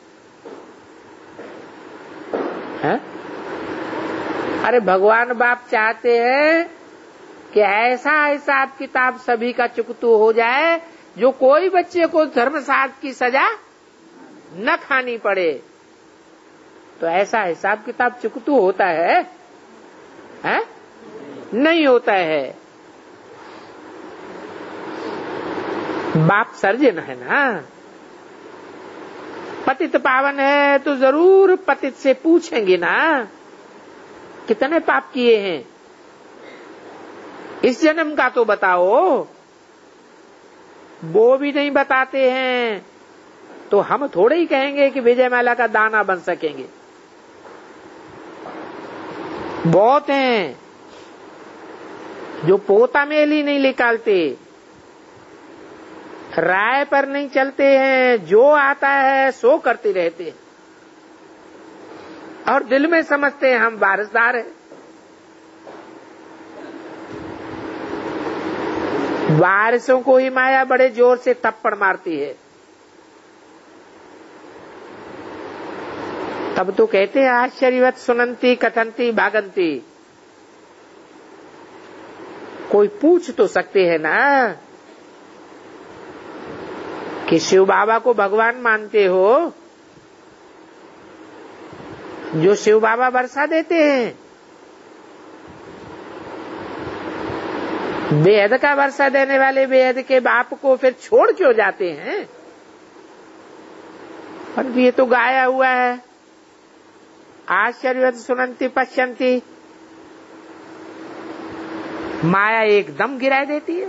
है? अरे भगवान बाप चाहते हैं कि ऐसा हिसाब किताब सभी का चुकतू हो जाए जो कोई बच्चे को धर्मसात की सजा न खानी पड़े। तो ऐसा हिसाब किताब चुकतू होता है, है? नहीं होता है। बाप सर्जन है ना, पतित पावन है तो जरूर पतित से पूछेंगे ना कितने पाप किए हैं, इस जन्म का तो बताओ। वो भी नहीं बताते हैं तो हम थोड़े ही कहेंगे कि विजयमाला का दाना बन सकेंगे। बहुत हैं जो पोता मेल ही नहीं निकालते, राय पर नहीं चलते हैं, जो आता है सो करते रहते हैं और दिल में समझते हैं हम वारिसदार हैं। वारिसों को ही माया बड़े जोर से थप्पड़ मारती है। तब तो कहते हैं आश्चर्यवत सुनंती कथंती भागंती। कोई पूछ तो सकते हैं ना कि शिव बाबा को भगवान मानते हो, जो शिव बाबा वर्षा देते हैं, बेहद का वर्षा देने वाले बेहद के बाप को फिर छोड़ क्यों जाते हैं? पर ये तो गाया हुआ है, आश्चर्यवत सुनंती पश्यंती। माया एकदम गिरा देती है।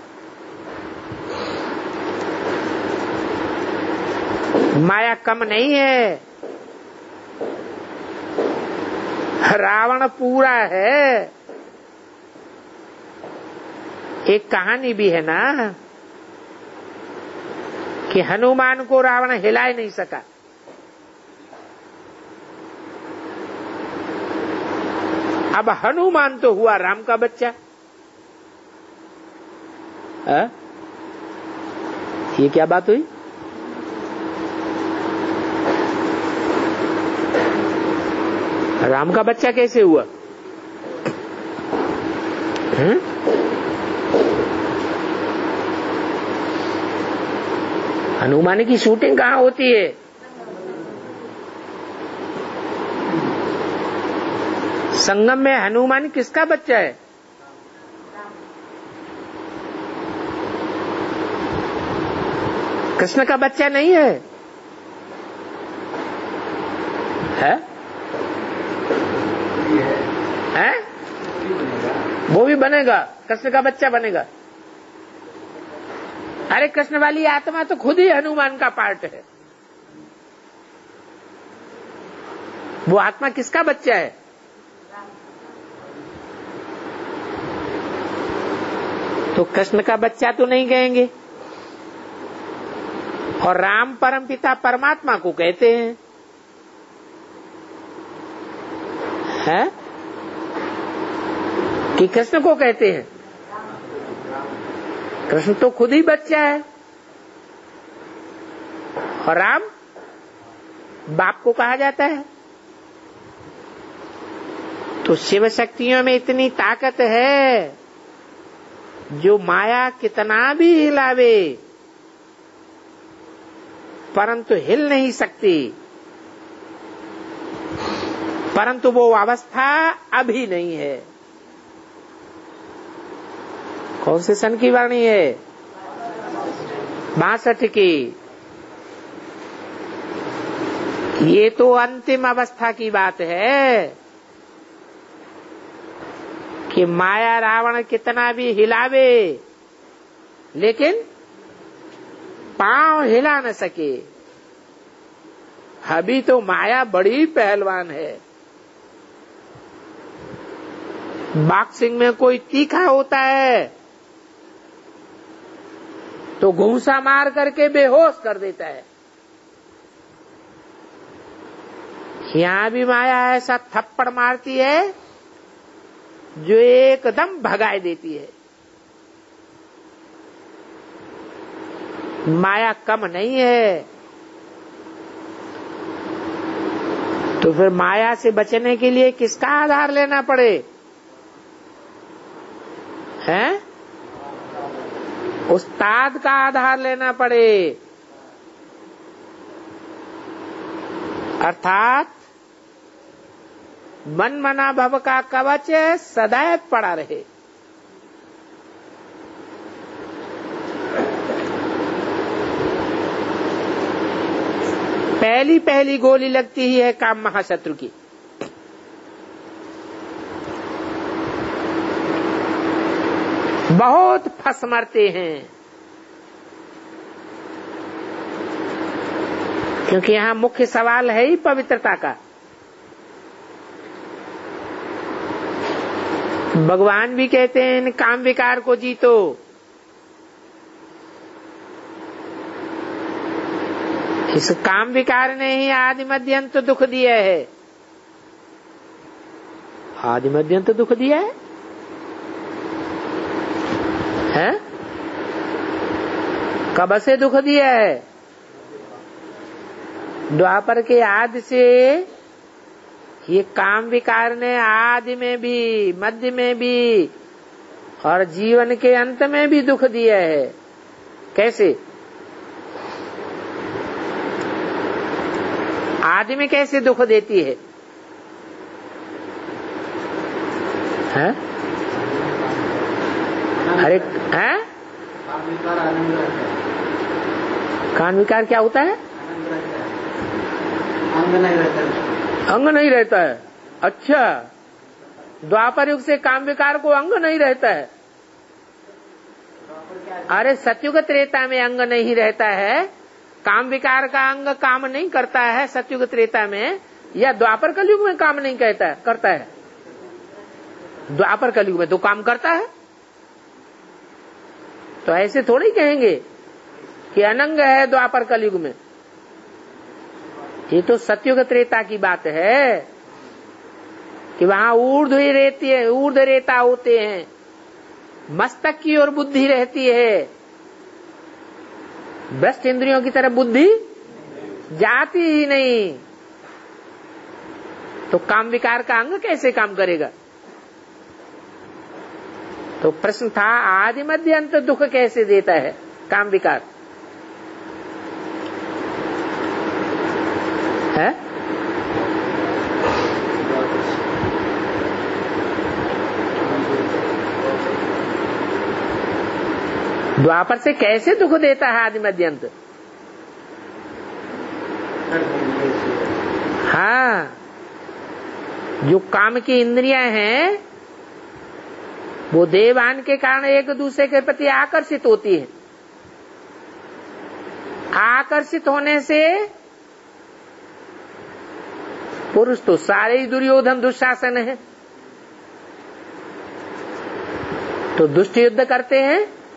माया कम नहीं है, रावण पूरा है। एक कहानी भी है ना कि हनुमान को रावण हिला ही नहीं सका। अब हनुमान तो हुआ राम का बच्चा, आ? ये क्या बात हुई? राम का बच्चा कैसे हुआ? हैं? हनुमान की शूटिंग कहाँ होती है? संगम में हनुमान किसका बच्चा है? कृष्ण का बच्चा नहीं है, है? है? वो भी बनेगा, कृष्ण का बच्चा बनेगा। अरे कृष्ण वाली आत्मा तो खुद ही हनुमान का पार्ट है। वो आत्मा किसका बच्चा है? तो कृष्ण का बच्चा तो नहीं कहेंगे। और राम परम पिता परमात्मा को कहते हैं, है? कि कृष्ण को कहते हैं? कृष्ण तो खुद ही बच्चा है और राम बाप को कहा जाता है। तो शिव शक्तियों में इतनी ताकत है, जो माया कितना भी हिलावे परंतु हिल नहीं सकती। परंतु वो अवस्था अभी नहीं है। कौन से सन की वाणी है? बासठ की। ये तो अंतिम अवस्था की बात है कि माया रावण कितना भी हिलावे लेकिन पांव हिला न सके। अभी तो माया बड़ी पहलवान है। बॉक्सिंग में कोई तीखा होता है तो घूंसा मार करके बेहोश कर देता है। यहां भी माया ऐसा थप्पड़ मारती है जो एकदम भगाए देती है। माया कम नहीं है। तो फिर माया से बचने के लिए किसका आधार लेना पड़े? हैं? उस्ताद का आधार लेना पड़े। अर्थात मन मना भव का कवच सदैव पड़ा रहे। पहली पहली गोली लगती ही है काम महाशत्रु की। बहुत फंस मरते हैं, क्योंकि यहां मुख्य सवाल है ही पवित्रता का। भगवान भी कहते हैं इन काम विकार को जीतो। इस काम विकार ने ही आदि मध्यंत दुख दिया है। आदि मध्यंत दुख दिया है, है? कब से दुख दिया है? द्वापर के आदि से ये काम विकार ने आदि में भी, मध्य में भी और जीवन के अंत में भी दुख दिया है। कैसे? आदि में कैसे दुख देती है? हैं? अरे हैं? कान विकार क्या होता है? अंग नहीं रहता है। अंग नहीं रहता है। अच्छा, द्वापर युग से काम विकार को अंग नहीं रहता है। अरे सतयुग त्रेता में अंग नहीं रहता है। काम विकार का अंग काम नहीं करता है सतयुग त्रेता में, या द्वापर कलयुग में काम नहीं कहता है, करता है? द्वापर कलयुग में तो काम करता है। तो ऐसे थोड़ी कहेंगे कि अनंग है द्वापर कलयुग में। ये तो सतयुग त्रेता की बात है कि वहां ऊर्ध्व रेती ऊर्ध्व रेता होते हैं, मस्तक की ओर बुद्धि रहती है, भ्रष्ट इंद्रियों की तरफ बुद्धि जाती ही नहीं, तो काम विकार का अंग कैसे काम करेगा? तो प्रश्न था आदि मध्य अंत दुख कैसे देता है काम विकार? है? द्वापर से कैसे दुख देता है आदि मध्य अंत? हाँ, जो काम की इंद्रियां हैं वो देवान के कारण एक दूसरे के प्रति आकर्षित होती है। आकर्षित होने से पुरुष तो सारे ही दुर्योधन दुशासन है, तो दुष्ट युद्ध करते हैं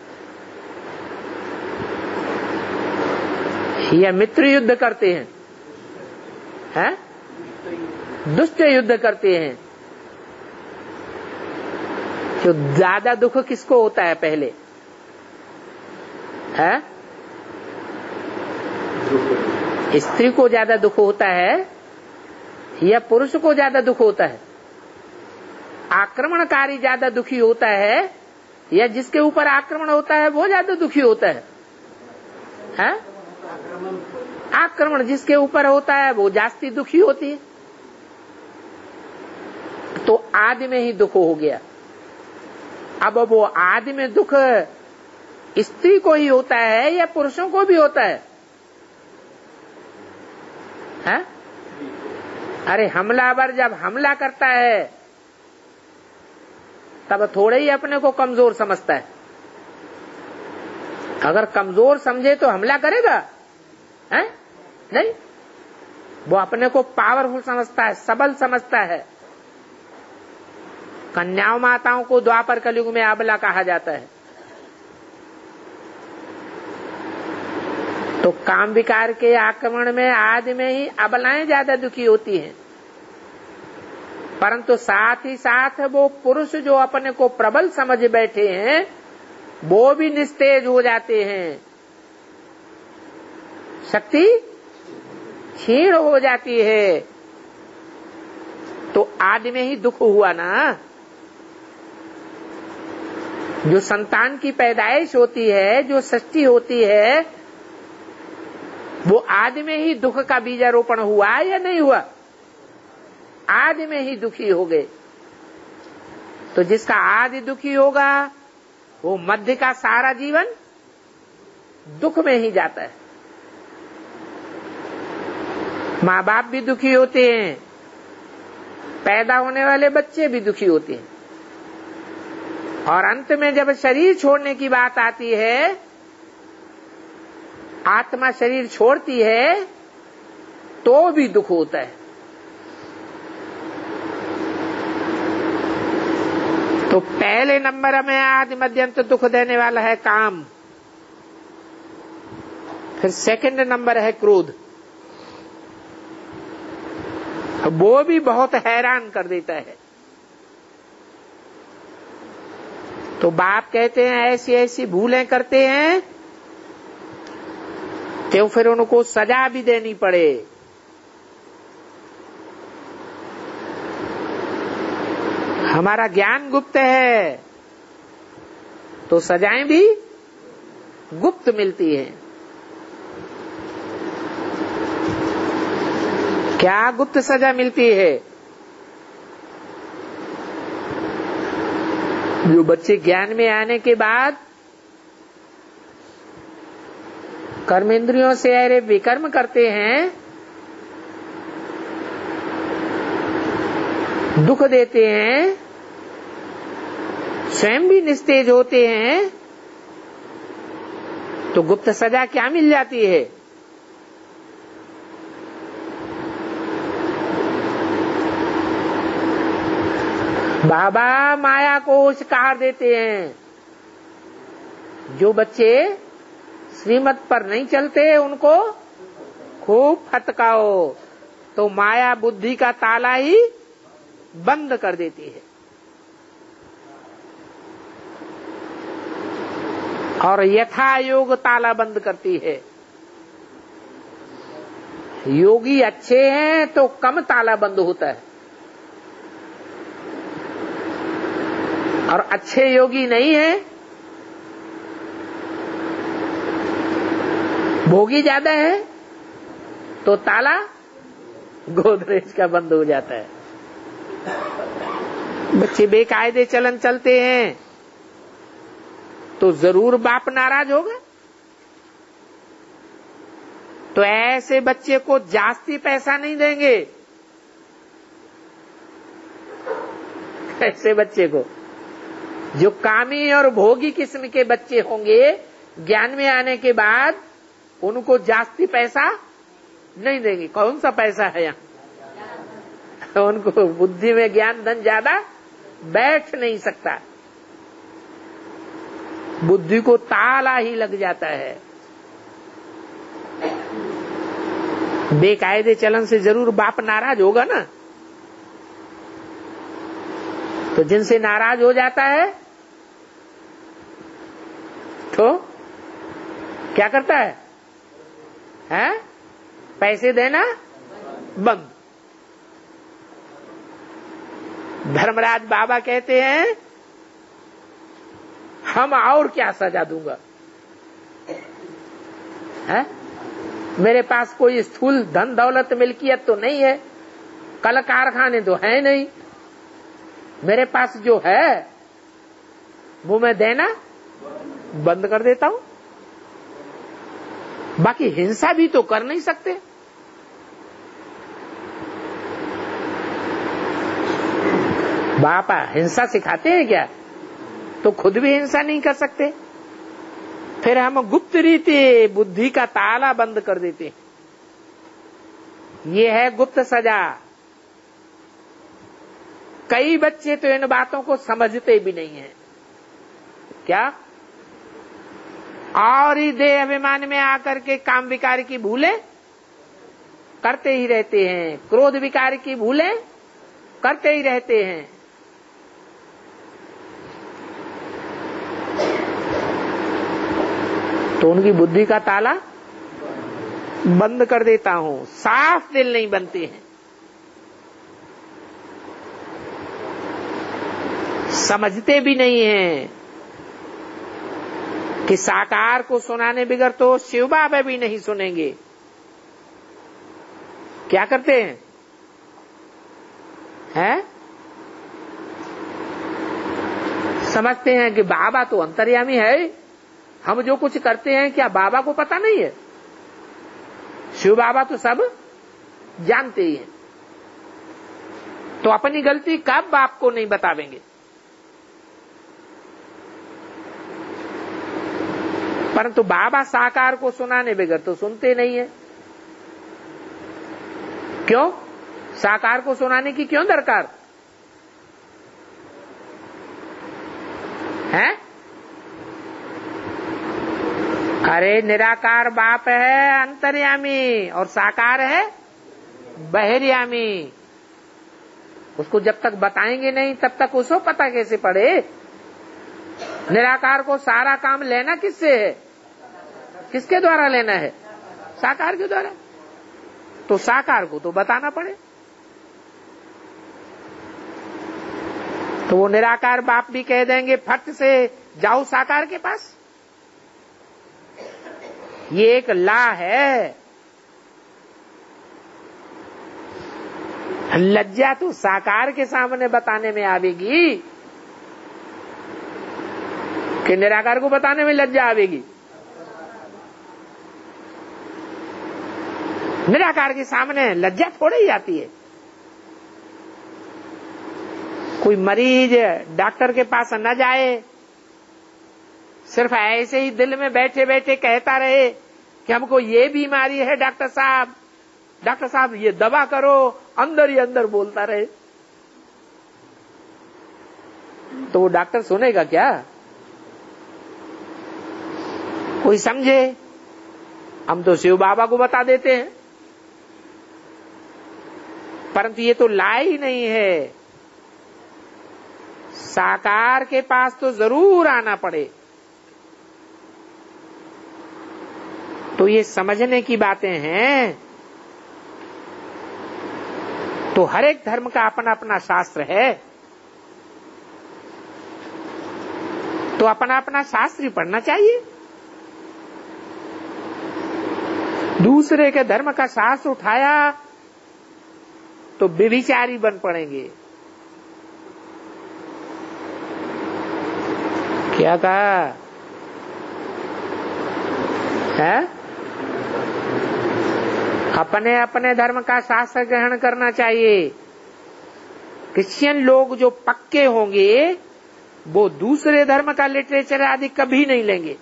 या मित्र युद्ध करते हैं? हैं? दुष्ट युद्ध करते हैं। तो ज्यादा दुख किसको होता है पहले? है? स्त्री को ज्यादा दुख होता है या पुरुष को ज्यादा दुख होता है? आक्रमणकारी ज्यादा दुखी होता है या जिसके ऊपर आक्रमण होता है वो ज्यादा दुखी होता है? है? आक्रमण जिसके ऊपर होता है वो जास्ती दुखी होती है। तो आदि में ही दुख हो गया। अब वो आदि में दुख स्त्री को ही होता है या पुरुषों को भी होता है? है? अरे हमलावर जब हमला करता है तब थोड़े ही अपने को कमजोर समझता है। अगर कमजोर समझे तो हमला करेगा? है? नहीं, वो अपने को पावरफुल समझता है, सबल समझता है। कन्याओं माताओं को द्वापर कलयुग में अबला कहा जाता है। तो काम विकार के आक्रमण में आदि में ही अबलाएं ज्यादा दुखी होती हैं, परंतु साथ ही साथ वो पुरुष जो अपने को प्रबल समझ बैठे हैं वो भी निस्तेज हो जाते हैं, शक्ति क्षीण हो जाती है। तो आदि में ही दुख हुआ ना। जो संतान की पैदाइश होती है, जो सृष्टि होती है, वो आदि में ही दुख का बीजारोपण हुआ या नहीं हुआ? आदि में ही दुखी हो गए। तो जिसका आदि दुखी होगा वो मध्य का सारा जीवन दुख में ही जाता है। माँ बाप भी दुखी होते हैं, पैदा होने वाले बच्चे भी दुखी होते हैं, और अंत में जब शरीर छोड़ने की बात आती है, आत्मा शरीर छोड़ती है तो भी दुख होता है। तो पहले नंबर में आदि मध्यंत दुख देने वाला है काम, फिर सेकंड नंबर है क्रोध। वो भी बहुत हैरान कर देता है। तो बाप कहते हैं ऐसी ऐसी भूलें करते हैं तो फिर उनको सजा भी देनी पड़े। हमारा ज्ञान गुप्त है तो सजाएं भी गुप्त मिलती हैं। क्या गुप्त सजा मिलती है? जो बच्चे ज्ञान में आने के बाद कर्मेंद्रियों से अरे विकर्म करते हैं, दुख देते हैं, स्वयं भी निस्तेज होते हैं, तो गुप्त सजा क्या मिल जाती है? बाबा माया को शिकार देते हैं। जो बच्चे श्रीमत पर नहीं चलते उनको खूब फटकाओ तो माया बुद्धि का ताला ही बंद कर देती है। और यथा योग ताला बंद करती है। योगी अच्छे हैं तो कम ताला बंद होता है, और अच्छे योगी नहीं है, भोगी ज्यादा है, तो ताला गोदरेज का बंद हो जाता है। बच्चे बेकायदे चलन चलते हैं तो जरूर बाप नाराज होगा। तो ऐसे बच्चे को जास्ती पैसा नहीं देंगे। ऐसे बच्चे को, जो कामी और भोगी किस्म के बच्चे होंगे, ज्ञान में आने के बाद उनको जास्ती पैसा नहीं देंगे। कौन सा पैसा है यहाँ? उनको बुद्धि में ज्ञान धन ज्यादा बैठ नहीं सकता, बुद्धि को ताला ही लग जाता है। बेकायदे चलन से जरूर बाप नाराज होगा ना। तो जिनसे नाराज हो जाता है तो क्या करता है? हैं? पैसे देना बंद। धर्मराज बाबा कहते हैं, हम और क्या सजा दूंगा, है? मेरे पास कोई स्थूल धन दौलत मिल्कियत तो नहीं है, कल कारखाने तो है नहीं, मेरे पास जो है वो मैं देना बंद कर देता हूं। बाकी हिंसा भी तो कर नहीं सकते। बापा हिंसा सिखाते हैं क्या? तो खुद भी हिंसा नहीं कर सकते। फिर हम गुप्त रीति बुद्धि का ताला बंद कर देते हैं। ये है गुप्त सजा। कई बच्चे तो इन बातों को समझते भी नहीं हैं। क्या? और ही देह अभिमान में आकर के काम विकार की भूलें करते ही रहते हैं, क्रोध विकार की भूलें करते ही रहते हैं। तो उनकी बुद्धि का ताला बंद कर देता हूं। साफ दिल नहीं बनते हैं, समझते भी नहीं हैं कि साकार को सुनाने बिगर तो शिव बाबा भी नहीं सुनेंगे। क्या करते हैं? हैं? समझते हैं कि बाबा तो अंतर्यामी है, हम जो कुछ करते हैं क्या बाबा को पता नहीं है? शिव बाबा तो सब जानते ही हैं, तो अपनी गलती कब बाप को नहीं बतावेंगे? परंतु बाबा साकार को सुनाने बगैर तो सुनते नहीं है। क्यों? साकार को सुनाने की क्यों दरकार है? अरे निराकार बाप है अंतर्यामी, और साकार है बहिर्यामी। उसको जब तक बताएंगे नहीं तब तक उसको पता कैसे पड़े? निराकार को सारा काम लेना किससे है? किसके द्वारा लेना है? साकार के द्वारा। तो साकार को तो बताना पड़े। तो वो निराकार बाप भी कह देंगे फट से जाओ साकार के पास। ये एक ला है। लज्जा तो साकार के सामने बताने में आवेगी कि निराकार को बताने में लज्जा आवेगी? निराकार के सामने लज्जा थोड़ी ही आती है। कोई मरीज डॉक्टर के पास न जाए, सिर्फ ऐसे ही दिल में बैठे बैठे कहता रहे कि हमको ये बीमारी है डॉक्टर साहब, डॉक्टर साहब ये दवा करो, अंदर ही अंदर बोलता रहे, तो वो डॉक्टर सुनेगा क्या? कोई समझे? हम तो शिव बाबा को बता देते हैं, परंतु ये तो ला ही नहीं है। साकार के पास तो जरूर आना पड़े। तो ये समझने की बातें हैं। तो हर एक धर्म का अपना अपना शास्त्र है, तो अपना अपना शास्त्र ही पढ़ना चाहिए। दूसरे के धर्म का शास्त्र उठाया तो व्यभिचारी बन पड़ेंगे। क्या कहा है? अपने अपने धर्म का शास्त्र ग्रहण करना चाहिए। क्रिश्चियन लोग जो पक्के होंगे वो दूसरे धर्म का लिटरेचर आदि कभी नहीं लेंगे।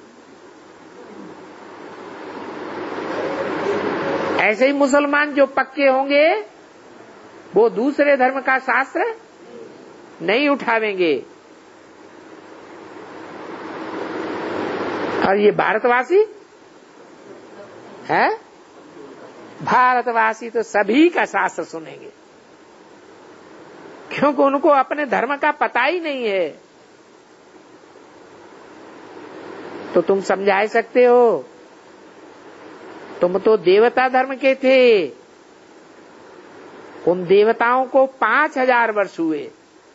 ऐसे ही मुसलमान जो पक्के होंगे वो दूसरे धर्म का शास्त्र नहीं उठावेंगे। और ये भारतवासी है, भारतवासी तो सभी का शास्त्र सुनेंगे, क्योंकि उनको अपने धर्म का पता ही नहीं है। तो तुम समझा सकते हो, तुम तो देवता धर्म के थे, उन देवताओं को पांच हजार वर्ष हुए,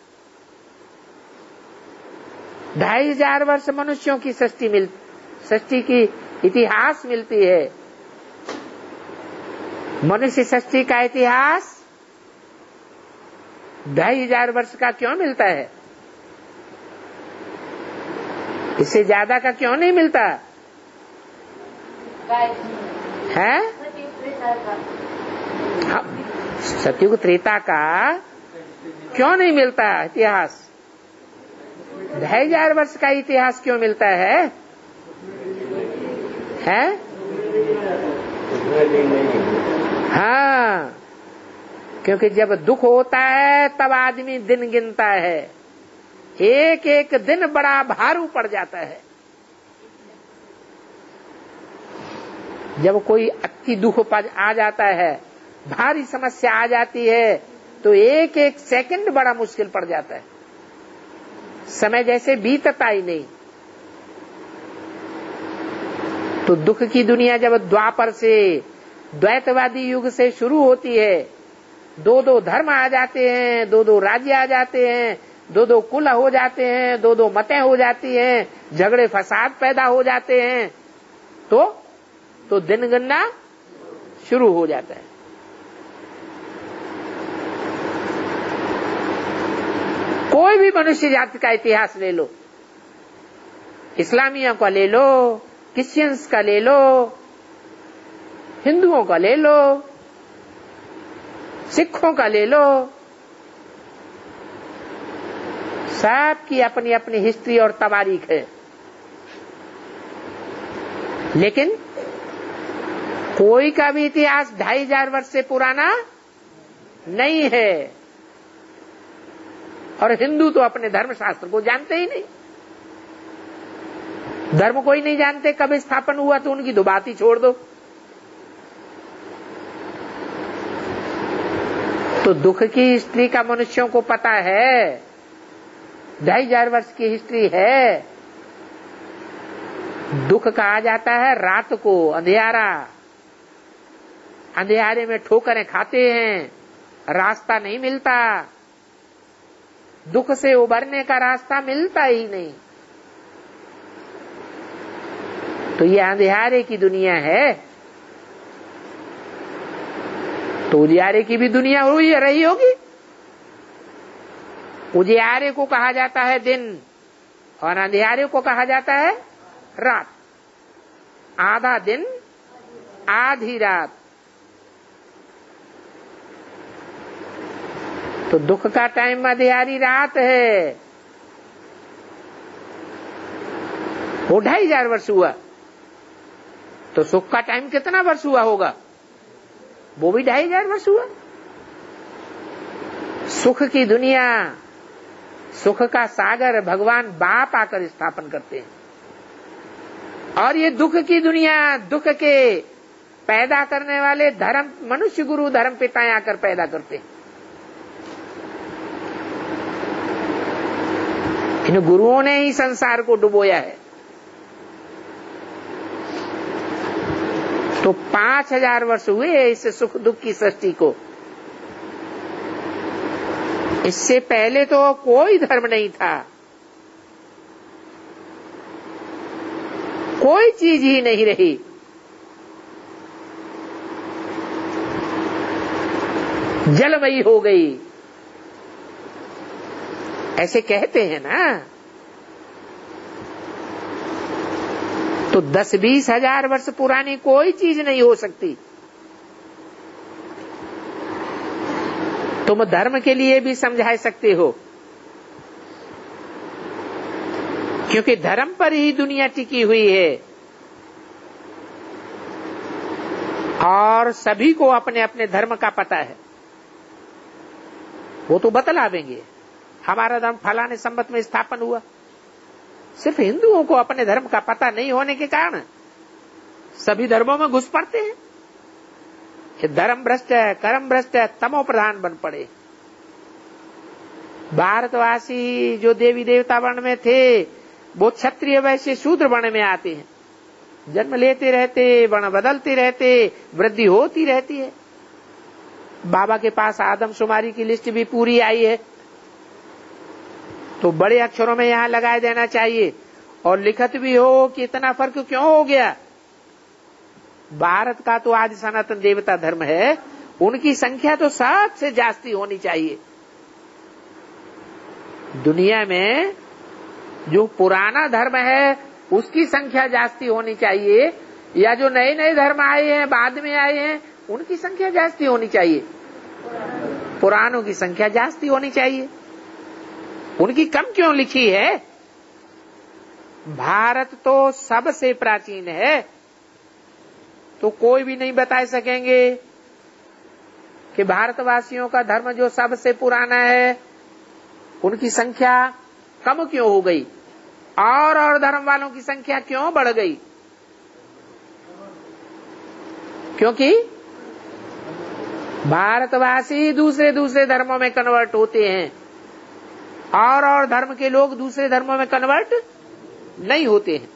ढाई हजार वर्ष मनुष्यों की सृष्टि मिल सृष्टि की इतिहास मिलती है। मनुष्य सृष्टि का इतिहास ढाई हजार वर्ष का क्यों मिलता है? इससे ज्यादा का क्यों नहीं मिलता है? सतयुग त्रेता का क्यों नहीं मिलता इतिहास? ढाई हजार वर्ष का इतिहास क्यों मिलता है? है? हाँ, क्योंकि जब दुख होता है तब आदमी दिन गिनता है, एक एक दिन बड़ा भारू पड़ जाता है। जब कोई अति दुख आ जाता है, भारी समस्या आ जाती है, तो एक एक सेकंड बड़ा मुश्किल पड़ जाता है, समय जैसे बीतता ही नहीं। तो दुख की दुनिया जब द्वापर से, द्वैतवादी युग से शुरू होती है, दो दो धर्म आ जाते हैं, दो दो राज्य आ जाते हैं, दो दो कुल हो जाते हैं, दो दो मतें हो जाती हैं, झगड़े फसाद पैदा हो जाते हैं, तो तो दिन गणना शुरू हो जाता है। कोई भी मनुष्य जाति का इतिहास ले लो, इस्लामियों का ले लो, क्रिश्चियंस का ले लो, हिंदुओं का ले लो, सिखों का ले लो, सबकी अपनी अपनी हिस्ट्री और तवारीख है। लेकिन कोई का भी इतिहास ढाई हजार वर्ष से पुराना नहीं है। और हिंदू तो अपने धर्म शास्त्र को जानते ही नहीं। धर्म कोई नहीं जानते, कब स्थापन हुआ, तो उनकी दो बात ही छोड़ दो। तो दुख की हिस्ट्री का मनुष्यों को पता है, ढाई हजार वर्ष की हिस्ट्री है। दुख कहा जाता है रात को, अंधियारा, अंधियारे में ठोकरें खाते हैं, रास्ता नहीं मिलता, दुख से उबरने का रास्ता मिलता ही नहीं। तो ये अंधियारे की दुनिया है। तो उजियारे की भी दुनिया हुई रही होगी। उजियारे को कहा जाता है दिन और अंधियारे को कहा जाता है रात। आधा दिन आधी रात। तो दुख का टाइम अंधियारी रात है। वो ढाई हजार वर्ष हुआ, तो सुख का टाइम कितना वर्ष हुआ होगा? वो भी ढाई हजार वर्ष हुआ। सुख की दुनिया, सुख का सागर भगवान बाप आकर स्थापन करते हैं। और ये दुख की दुनिया, दुख के पैदा करने वाले धर्म, मनुष्य गुरु धर्म पिताएं आकर पैदा करते हैं। इन गुरुओं ने ही संसार को डुबोया है। तो पांच हजार वर्ष हुए इस सुख दुख की सृष्टि को। इससे पहले तो कोई धर्म नहीं था, कोई चीज ही नहीं रही। जलमयी हो गई, ऐसे कहते हैं ना। तो दस बीस हजार वर्ष पुरानी कोई चीज नहीं हो सकती। तुम धर्म के लिए भी समझा सकते हो, क्योंकि धर्म पर ही दुनिया टिकी हुई है और सभी को अपने अपने धर्म का पता है। वो तो बतलावेंगे हमारा धर्म फलाने संवत में स्थापन हुआ। सिर्फ हिंदुओं को अपने धर्म का पता नहीं होने के कारण सभी धर्मों में घुस पड़ते हैं कि धर्म भ्रष्ट है, कर्म भ्रष्ट है, तमो प्रधान बन पड़े। भारतवासी जो देवी देवता वर्ण में थे वो क्षत्रिय वैश्य शूद्र वर्ण में आते हैं, जन्म लेते रहते, वर्ण बदलते रहते, वृद्धि होती रहती है। बाबा के पास आदमशुमारी की लिस्ट भी पूरी आई है, तो बड़े अक्षरों में यहां लगाए देना चाहिए और लिखत भी हो कि इतना फर्क क्यों हो गया। भारत का तो आदि सनातन देवता धर्म है, उनकी संख्या तो सबसे जास्ती होनी चाहिए। दुनिया में जो पुराना धर्म है उसकी संख्या जास्ती होनी चाहिए, या जो नए नए धर्म आए हैं, बाद में आए हैं, उनकी संख्या जास्ती होनी चाहिए। पुरानों की संख्या जास्ती होनी चाहिए। उनकी कम क्यों लिखी है? भारत तो सबसे प्राचीन है, तो कोई भी नहीं बता सकेंगे कि भारतवासियों का धर्म जो सबसे पुराना है उनकी संख्या कम क्यों हो गई और और धर्म वालों की संख्या क्यों बढ़ गई। क्योंकि भारतवासी दूसरे दूसरे धर्मों में कन्वर्ट होते हैं और और धर्म के लोग दूसरे धर्मों में कन्वर्ट नहीं होते हैं।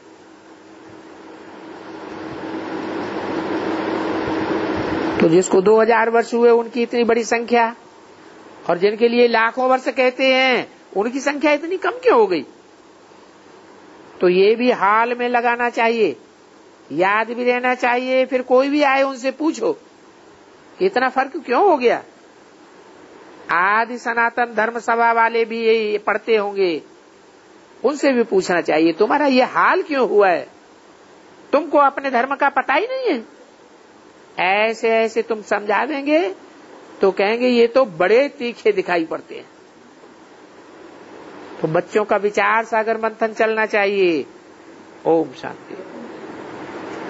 तो जिसको दो हजार वर्ष हुए उनकी इतनी बड़ी संख्या, और जिनके लिए लाखों वर्ष कहते हैं उनकी संख्या इतनी कम क्यों हो गई। तो ये भी हाल में लगाना चाहिए, याद भी रहना चाहिए। फिर कोई भी आए उनसे पूछो इतना फर्क क्यों हो गया। आदि सनातन धर्म सभा वाले भी ये पढ़ते होंगे, उनसे भी पूछना चाहिए तुम्हारा ये हाल क्यों हुआ है, तुमको अपने धर्म का पता ही नहीं है। ऐसे ऐसे तुम समझा देंगे तो कहेंगे ये तो बड़े तीखे दिखाई पड़ते हैं। तो बच्चों का विचार सागर मंथन चलना चाहिए। ओम शांति।